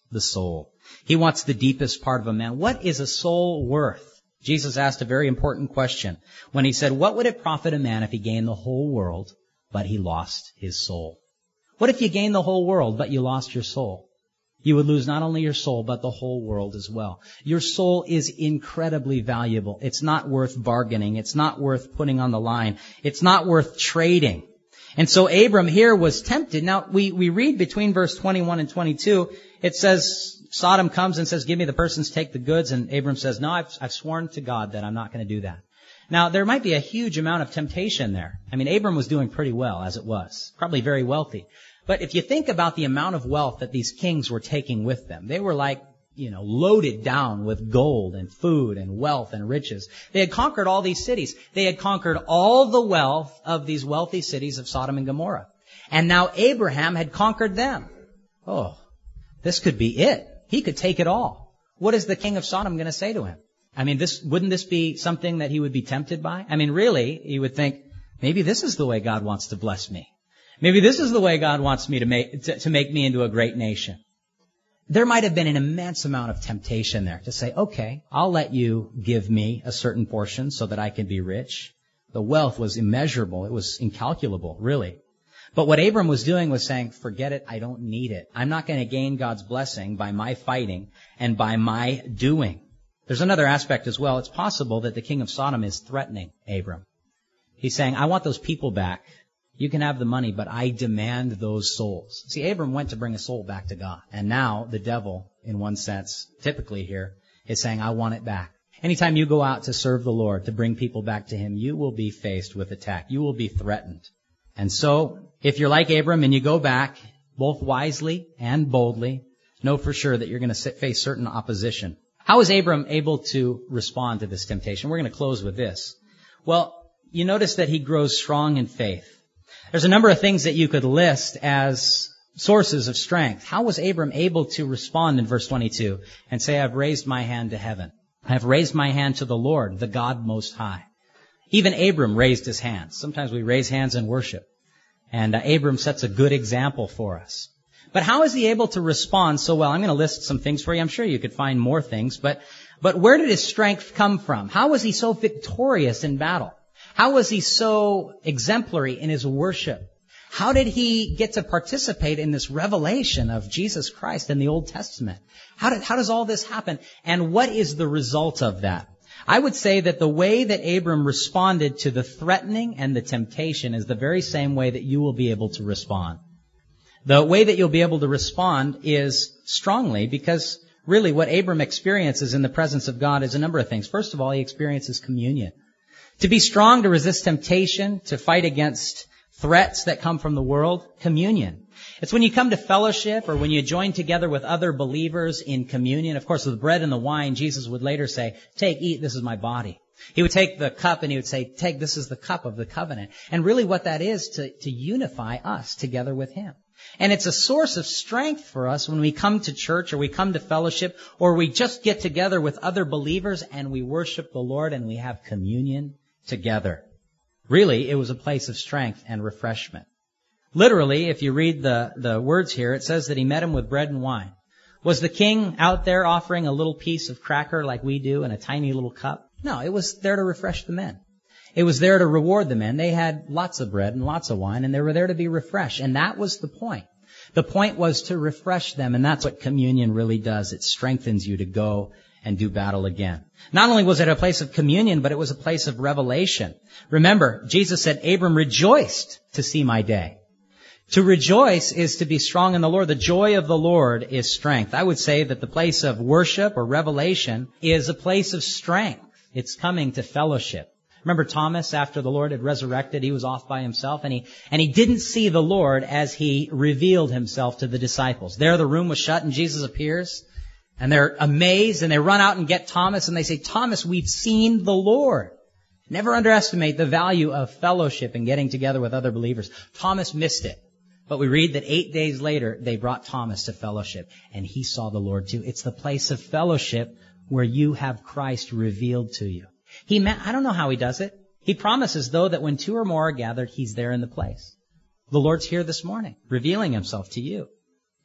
the soul. He wants the deepest part of a man. What is a soul worth? Jesus asked a very important question when he said, what would it profit a man if he gained the whole world, but he lost his soul? What if you gained the whole world, but you lost your soul? You would lose not only your soul, but the whole world as well. Your soul is incredibly valuable. It's not worth bargaining. It's not worth putting on the line. It's not worth trading. And so Abram here was tempted. Now, we, we read between verse twenty-one and twenty-two, it says, Sodom comes and says, give me the persons, take the goods. And Abram says, no, I've, I've sworn to God that I'm not going to do that. Now, there might be a huge amount of temptation there. I mean, Abram was doing pretty well as it was, probably very wealthy. But if you think about the amount of wealth that these kings were taking with them, they were like, you know, loaded down with gold and food and wealth and riches. They had conquered all these cities. They had conquered all the wealth of these wealthy cities of Sodom and Gomorrah. And now Abraham had conquered them. Oh, this could be it. He could take it all. What is the king of Sodom going to say to him? I mean, this, wouldn't this be something that he would be tempted by? I mean, really, he would think, maybe this is the way God wants to bless me. Maybe this is the way God wants me to make, to, to make me into a great nation. There might have been an immense amount of temptation there to say, okay, I'll let you give me a certain portion so that I can be rich. The wealth was immeasurable. It was incalculable, really. But what Abram was doing was saying, forget it, I don't need it. I'm not going to gain God's blessing by my fighting and by my doing. There's another aspect as well. It's possible that the king of Sodom is threatening Abram. He's saying, I want those people back. You can have the money, but I demand those souls. See, Abram went to bring a soul back to God. And now the devil, in one sense, typically here, is saying, I want it back. Anytime you go out to serve the Lord, to bring people back to Him, you will be faced with attack. You will be threatened. And so, if you're like Abram and you go back, both wisely and boldly, know for sure that you're going to face certain opposition. How is Abram able to respond to this temptation? We're going to close with this. Well, you notice that he grows strong in faith. There's a number of things that you could list as sources of strength. How was Abram able to respond in verse twenty-two and say, I've raised my hand to heaven. I have raised my hand to the Lord, the God Most High. Even Abram raised his hands. Sometimes we raise hands in worship. And uh, Abram sets a good example for us. But how is he able to respond so well? I'm going to list some things for you. I'm sure you could find more things. But, but where did his strength come from? How was he so victorious in battle? How was he so exemplary in his worship? How did he get to participate in this revelation of Jesus Christ in the Old Testament? How did, how does all this happen? And what is the result of that? I would say that the way that Abram responded to the threatening and the temptation is the very same way that you will be able to respond. The way that you'll be able to respond is strongly, because really what Abram experiences in the presence of God is a number of things. First of all, he experiences communion. To be strong, to resist temptation, to fight against threats that come from the world, communion. It's when you come to fellowship or when you join together with other believers in communion. Of course, with the bread and the wine, Jesus would later say, take, eat, this is my body. He would take the cup and he would say, take, this is the cup of the covenant. And really what that is, to, to unify us together with Him. And it's a source of strength for us when we come to church or we come to fellowship or we just get together with other believers and we worship the Lord and we have communion together. Really, it was a place of strength and refreshment. Literally, if you read the, the words here, it says that he met him with bread and wine. Was the king out there offering a little piece of cracker like we do in a tiny little cup? No, it was there to refresh the men. It was there to reward the men. They had lots of bread and lots of wine, and they were there to be refreshed. And that was the point. The point was to refresh them, and that's what communion really does. It strengthens you to go and do battle again. Not only was it a place of communion, but it was a place of revelation. Remember, Jesus said, Abram rejoiced to see my day. To rejoice is to be strong in the Lord. The joy of the Lord is strength. I would say that the place of worship or revelation is a place of strength. It's coming to fellowship. Remember Thomas, after the Lord had resurrected, he was off by himself, and he, and he didn't see the Lord as he revealed himself to the disciples. There the room was shut and Jesus appears, and they're amazed, and they run out and get Thomas, and they say, Thomas, we've seen the Lord. Never underestimate the value of fellowship and getting together with other believers. Thomas missed it. But we read that eight days later, they brought Thomas to fellowship, and he saw the Lord too. It's the place of fellowship where you have Christ revealed to you. He, I don't know how he does it. He promises, though, that when two or more are gathered, he's there in the place. The Lord's here this morning, revealing himself to you.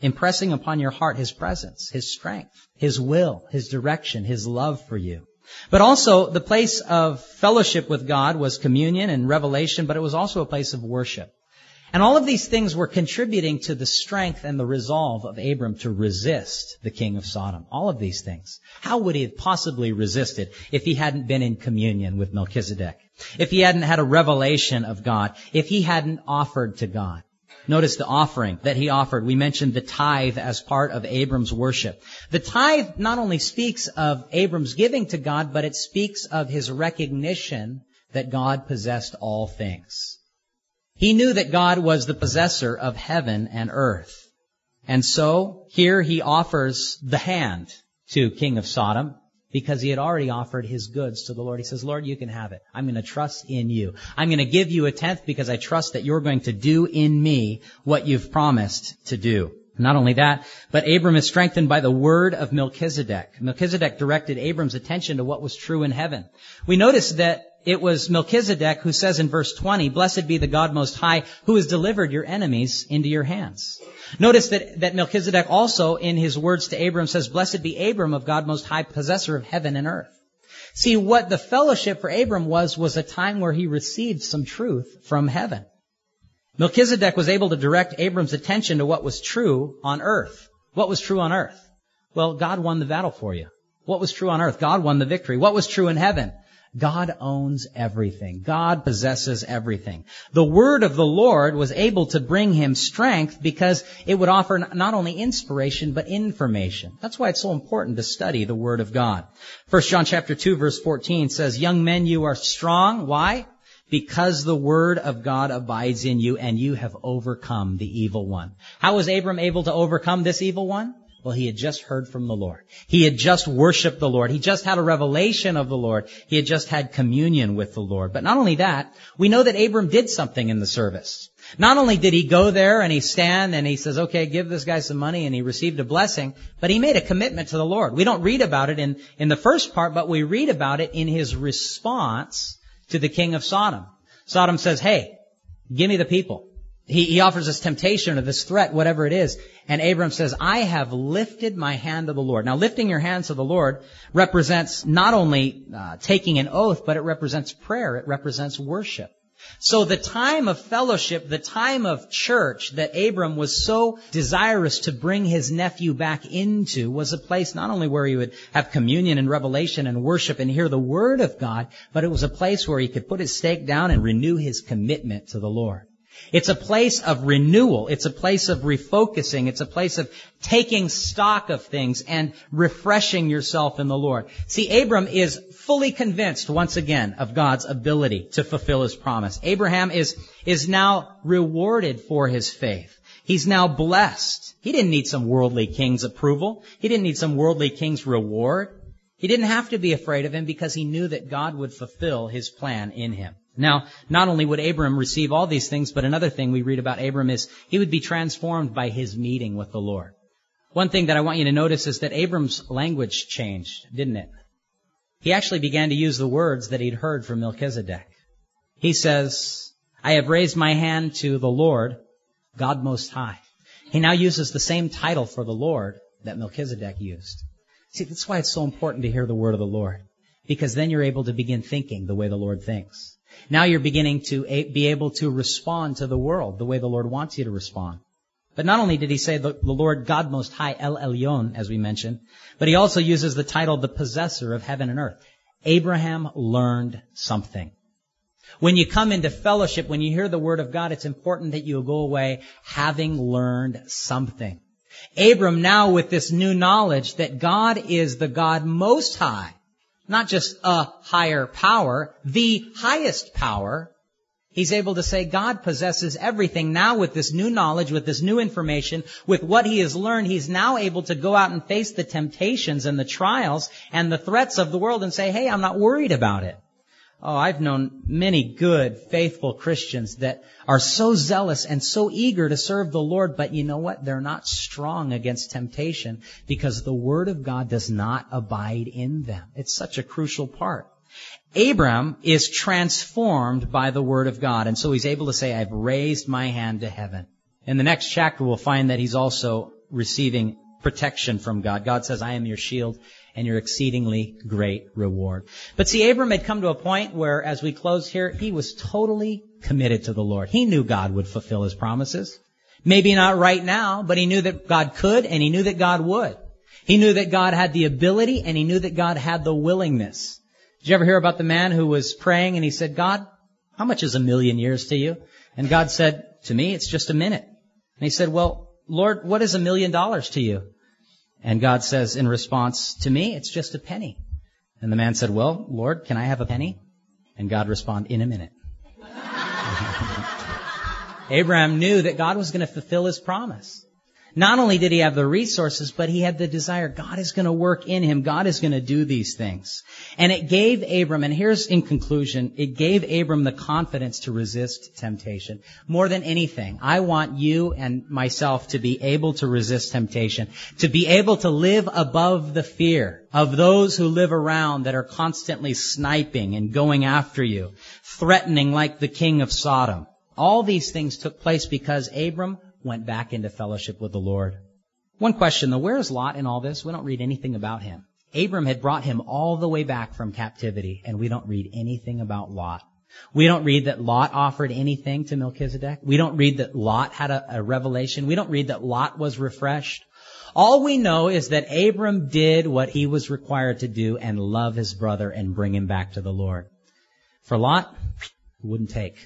impressing upon your heart His presence, His strength, His will, His direction, His love for you. But also, the place of fellowship with God was communion and revelation, but it was also a place of worship. And all of these things were contributing to the strength and the resolve of Abram to resist the king of Sodom. All of these things. How would he have possibly resisted if he hadn't been in communion with Melchizedek? If he hadn't had a revelation of God? If he hadn't offered to God? Notice the offering that he offered. We mentioned the tithe as part of Abram's worship. The tithe not only speaks of Abram's giving to God, but it speaks of his recognition that God possessed all things. He knew that God was the possessor of heaven and earth. And so, here he offers the hand to King of Sodom because he had already offered his goods to the Lord. He says, Lord, you can have it. I'm going to trust in you. I'm going to give you a tenth because I trust that you're going to do in me what you've promised to do. Not only that, but Abram is strengthened by the word of Melchizedek. Melchizedek directed Abram's attention to what was true in heaven. We notice that it was Melchizedek who says in verse twenty, Blessed be the God Most High, who has delivered your enemies into your hands. Notice that, that Melchizedek also, in his words to Abram, says, Blessed be Abram of God Most High, possessor of heaven and earth. See, what the fellowship for Abram was, was a time where he received some truth from heaven. Melchizedek was able to direct Abram's attention to what was true on earth. What was true on earth? Well, God won the battle for you. What was true on earth? God won the victory. What was true in heaven? God owns everything. God possesses everything. The word of the Lord was able to bring him strength because it would offer not only inspiration, but information. That's why it's so important to study the word of God. First John chapter two, verse fourteen says, Young men, you are strong. Why? Because the word of God abides in you and you have overcome the evil one. How was Abram able to overcome this evil one? Well, he had just heard from the Lord. He had just worshiped the Lord. He just had a revelation of the Lord. He had just had communion with the Lord. But not only that, we know that Abram did something in the service. Not only did he go there and he stand and he says, okay, give this guy some money, and he received a blessing, but he made a commitment to the Lord. We don't read about it in, in the first part, but we read about it in his response to the king of Sodom. Sodom says, hey, give me the people. He, he offers this temptation or this threat, whatever it is. And Abram says, I have lifted my hand to the Lord. Now, lifting your hands to the Lord represents not only uh, taking an oath, but it represents prayer. It represents worship. So the time of fellowship, the time of church that Abram was so desirous to bring his nephew back into was a place not only where he would have communion and revelation and worship and hear the word of God, but it was a place where he could put his stake down and renew his commitment to the Lord. It's a place of renewal. It's a place of refocusing. It's a place of taking stock of things and refreshing yourself in the Lord. See, Abram is fully convinced once again of God's ability to fulfill his promise. Abraham is, is now rewarded for his faith. He's now blessed. He didn't need some worldly king's approval. He didn't need some worldly king's reward. He didn't have to be afraid of him because he knew that God would fulfill his plan in him. Now, not only would Abram receive all these things, but another thing we read about Abram is he would be transformed by his meeting with the Lord. One thing that I want you to notice is that Abram's language changed, didn't it? He actually began to use the words that he'd heard from Melchizedek. He says, I have raised my hand to the Lord, God Most High. He now uses the same title for the Lord that Melchizedek used. See, that's why it's so important to hear the word of the Lord, because then you're able to begin thinking the way the Lord thinks. Now you're beginning to be able to respond to the world the way the Lord wants you to respond. But not only did he say the, the Lord God Most High, El Elyon, as we mentioned, but he also uses the title, the possessor of heaven and earth. Abraham learned something. When you come into fellowship, when you hear the word of God, it's important that you go away having learned something. Abram now, with this new knowledge that God is the God Most High, not just a higher power, the highest power, he's able to say God possesses everything. Now with this new knowledge, with this new information, with what he has learned, he's now able to go out and face the temptations and the trials and the threats of the world and say, hey, I'm not worried about it. Oh, I've known many good, faithful Christians that are so zealous and so eager to serve the Lord, but you know what? They're not strong against temptation because the Word of God does not abide in them. It's such a crucial part. Abram is transformed by the Word of God, and so he's able to say, I've raised my hand to heaven. In the next chapter, we'll find that he's also receiving protection from God. God says, I am your shield and your exceedingly great reward. But see, Abram had come to a point where, as we close here, he was totally committed to the Lord. He knew God would fulfill his promises. Maybe not right now, but he knew that God could, and he knew that God would. He knew that God had the ability, and he knew that God had the willingness. Did you ever hear about the man who was praying and he said, God, how much is a million years to you? And God said, to me, it's just a minute. And he said, well, Lord, what is a million dollars to you? And God says in response, to me, it's just a penny. And the man said, well, Lord, can I have a penny? And God responded, in a minute. Abraham knew that God was going to fulfill his promise. Not only did he have the resources, but he had the desire. God is going to work in him. God is going to do these things. And it gave Abram, and here's in conclusion, it gave Abram the confidence to resist temptation. More than anything, I want you and myself to be able to resist temptation, to be able to live above the fear of those who live around that are constantly sniping and going after you, threatening like the king of Sodom. All these things took place because Abram went back into fellowship with the Lord. One question though, where is Lot in all this? We don't read anything about him. Abram had brought him all the way back from captivity, and we don't read anything about Lot. We don't read that Lot offered anything to Melchizedek. We don't read that Lot had a, a revelation. We don't read that Lot was refreshed. All we know is that Abram did what he was required to do and love his brother and bring him back to the Lord. For Lot, it wouldn't take.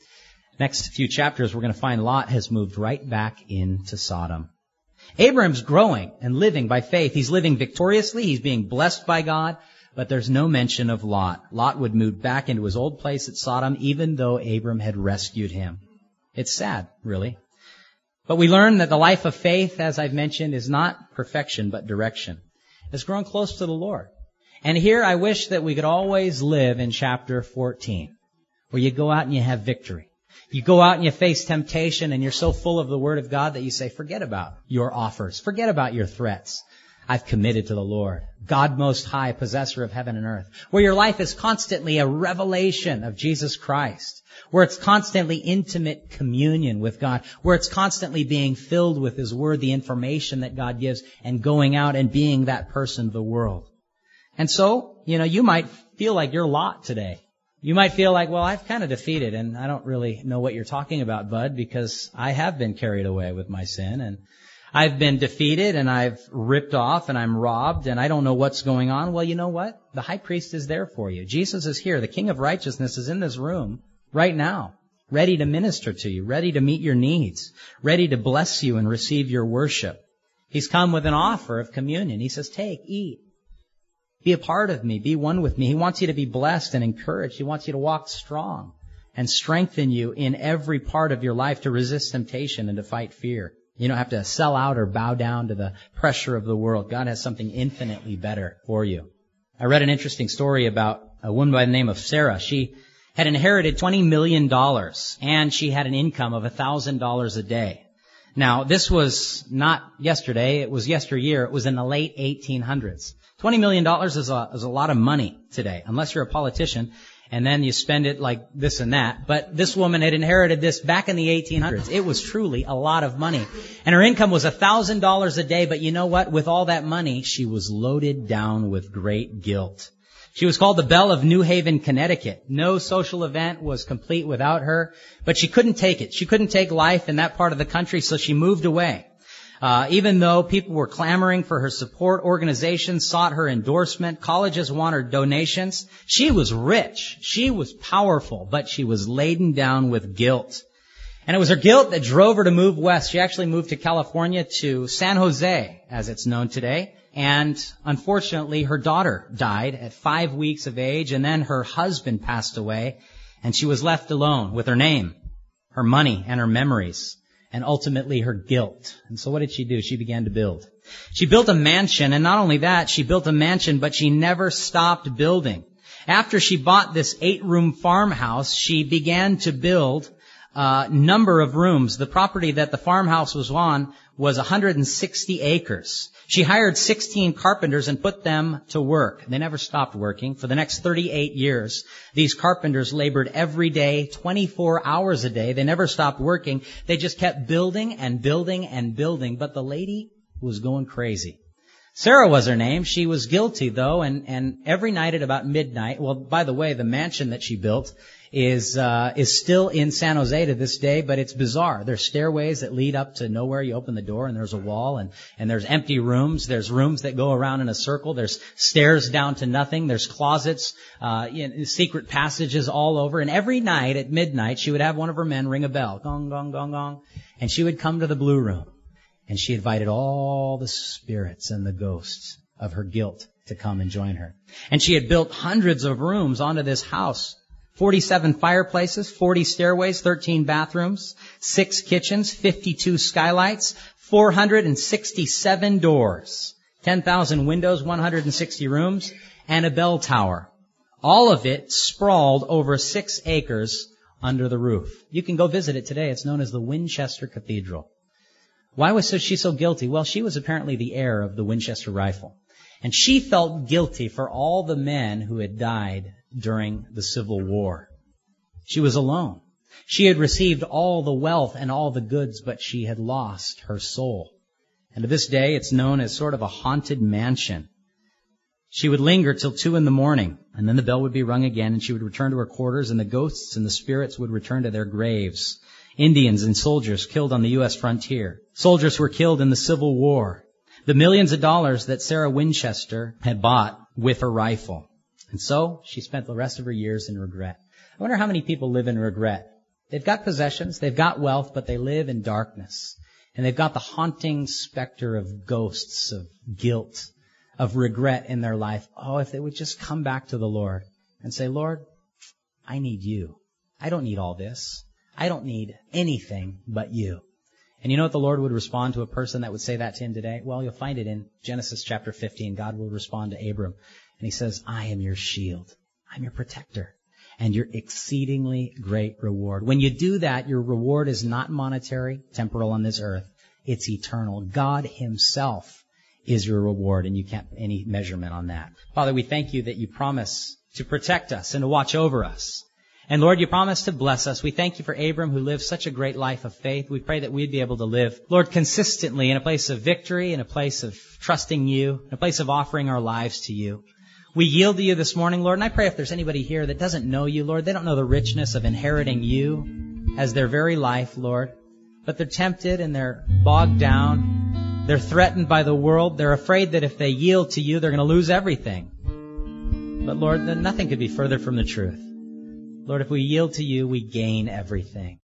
Next few chapters, we're going to find Lot has moved right back into Sodom. Abraham's growing and living by faith. He's living victoriously. He's being blessed by God. But there's no mention of Lot. Lot would move back into his old place at Sodom, even though Abram had rescued him. It's sad, really. But we learn that the life of faith, as I've mentioned, is not perfection, but direction. It's growing close to the Lord. And here I wish that we could always live in chapter fourteen, where you go out and you have victory. You go out and you face temptation and you're so full of the Word of God that you say, forget about your offers. Forget about your threats. I've committed to the Lord, God Most High, possessor of heaven and earth. Where your life is constantly a revelation of Jesus Christ. Where it's constantly intimate communion with God. Where it's constantly being filled with His Word, the information that God gives, and going out and being that person of the world. And so, you know, you might feel like you're Lot today. You might feel like, well, I've kind of defeated, and I don't really know what you're talking about, bud, because I have been carried away with my sin, and I've been defeated, and I've ripped off, and I'm robbed, and I don't know what's going on. Well, you know what? The high priest is there for you. Jesus is here. The King of Righteousness is in this room right now, ready to minister to you, ready to meet your needs, ready to bless you and receive your worship. He's come with an offer of communion. He says, take, eat. Be a part of me. Be one with me. He wants you to be blessed and encouraged. He wants you to walk strong and strengthen you in every part of your life to resist temptation and to fight fear. You don't have to sell out or bow down to the pressure of the world. God has something infinitely better for you. I read an interesting story about a woman by the name of Sarah. She had inherited twenty million dollars, and she had an income of one thousand dollars a day. Now, this was not yesterday. It was yesteryear. It was in the late eighteen hundreds. twenty million dollars is a, is a lot of money today, unless you're a politician, and then you spend it like this and that. But this woman had inherited this back in the eighteen hundreds. It was truly a lot of money. And her income was one thousand dollars a day, but you know what? With all that money, she was loaded down with great guilt. She was called the Belle of New Haven, Connecticut. No social event was complete without her, but she couldn't take it. She couldn't take life in that part of the country, so she moved away. Uh, even though people were clamoring for her support, organizations sought her endorsement, colleges wanted donations, she was rich, she was powerful, but she was laden down with guilt. And it was her guilt that drove her to move west. She actually moved to California, to San Jose, as it's known today. And unfortunately, her daughter died at five weeks of age, and then her husband passed away, and she was left alone with her name, her money, and her memories, and ultimately her guilt. And so what did she do? She began to build. She built a mansion, and not only that, she built a mansion, but she never stopped building. After she bought this eight-room farmhouse, she began to build uh, number of rooms. The property that the farmhouse was on was one hundred sixty acres. She hired sixteen carpenters and put them to work. They never stopped working. For the next thirty-eight years, these carpenters labored every day, twenty-four hours a day. They never stopped working. They just kept building and building and building. But the lady was going crazy. Sarah was her name. She was guilty, though, and, and every night at about midnight, well, by the way, the mansion that she built is uh is still in San Jose to this day, but it's bizarre. There's stairways that lead up to nowhere. You open the door and there's a wall, and and there's empty rooms. There's rooms that go around in a circle. There's stairs down to nothing. There's closets, uh you know, secret passages all over. And every night at midnight, she would have one of her men ring a bell, gong, gong, gong, gong, and she would come to the blue room, and she invited all the spirits and the ghosts of her guilt to come and join her. And she had built hundreds of rooms onto this house. forty-seven fireplaces, forty stairways, thirteen bathrooms, six kitchens, fifty-two skylights, four hundred sixty-seven doors, ten thousand windows, one hundred sixty rooms, and a bell tower. All of it sprawled over six acres under the roof. You can go visit it today. It's known as the Winchester Cathedral. Why was she so guilty? Well, she was apparently the heir of the Winchester rifle. And she felt guilty for all the men who had died during the Civil War. She was alone. She had received all the wealth and all the goods, but she had lost her soul. And to this day, it's known as sort of a haunted mansion. She would linger till two in the morning, and then the bell would be rung again, and she would return to her quarters, and the ghosts and the spirits would return to their graves. Indians and soldiers killed on the U S frontier. Soldiers were killed in the Civil War. The millions of dollars that Sarah Winchester had bought with her rifle. And so she spent the rest of her years in regret. I wonder how many people live in regret. They've got possessions, they've got wealth, but they live in darkness. And they've got the haunting specter of ghosts, of guilt, of regret in their life. Oh, if they would just come back to the Lord and say, Lord, I need you. I don't need all this. I don't need anything but you. And you know what the Lord would respond to a person that would say that to him today? Well, you'll find it in Genesis chapter fifteen. God will respond to Abram. And he says, I am your shield. I'm your protector. And your exceedingly great reward. When you do that, your reward is not monetary, temporal on this earth. It's eternal. God himself is your reward, and you can't put any measurement on that. Father, we thank you that you promise to protect us and to watch over us. And Lord, you promise to bless us. We thank you for Abram, who lived such a great life of faith. We pray that we'd be able to live, Lord, consistently in a place of victory, in a place of trusting you, in a place of offering our lives to you. We yield to you this morning, Lord, and I pray if there's anybody here that doesn't know you, Lord, they don't know the richness of inheriting you as their very life, Lord, but they're tempted and they're bogged down. They're threatened by the world. They're afraid that if they yield to you, they're going to lose everything. But Lord, then nothing could be further from the truth. Lord, if we yield to you, we gain everything.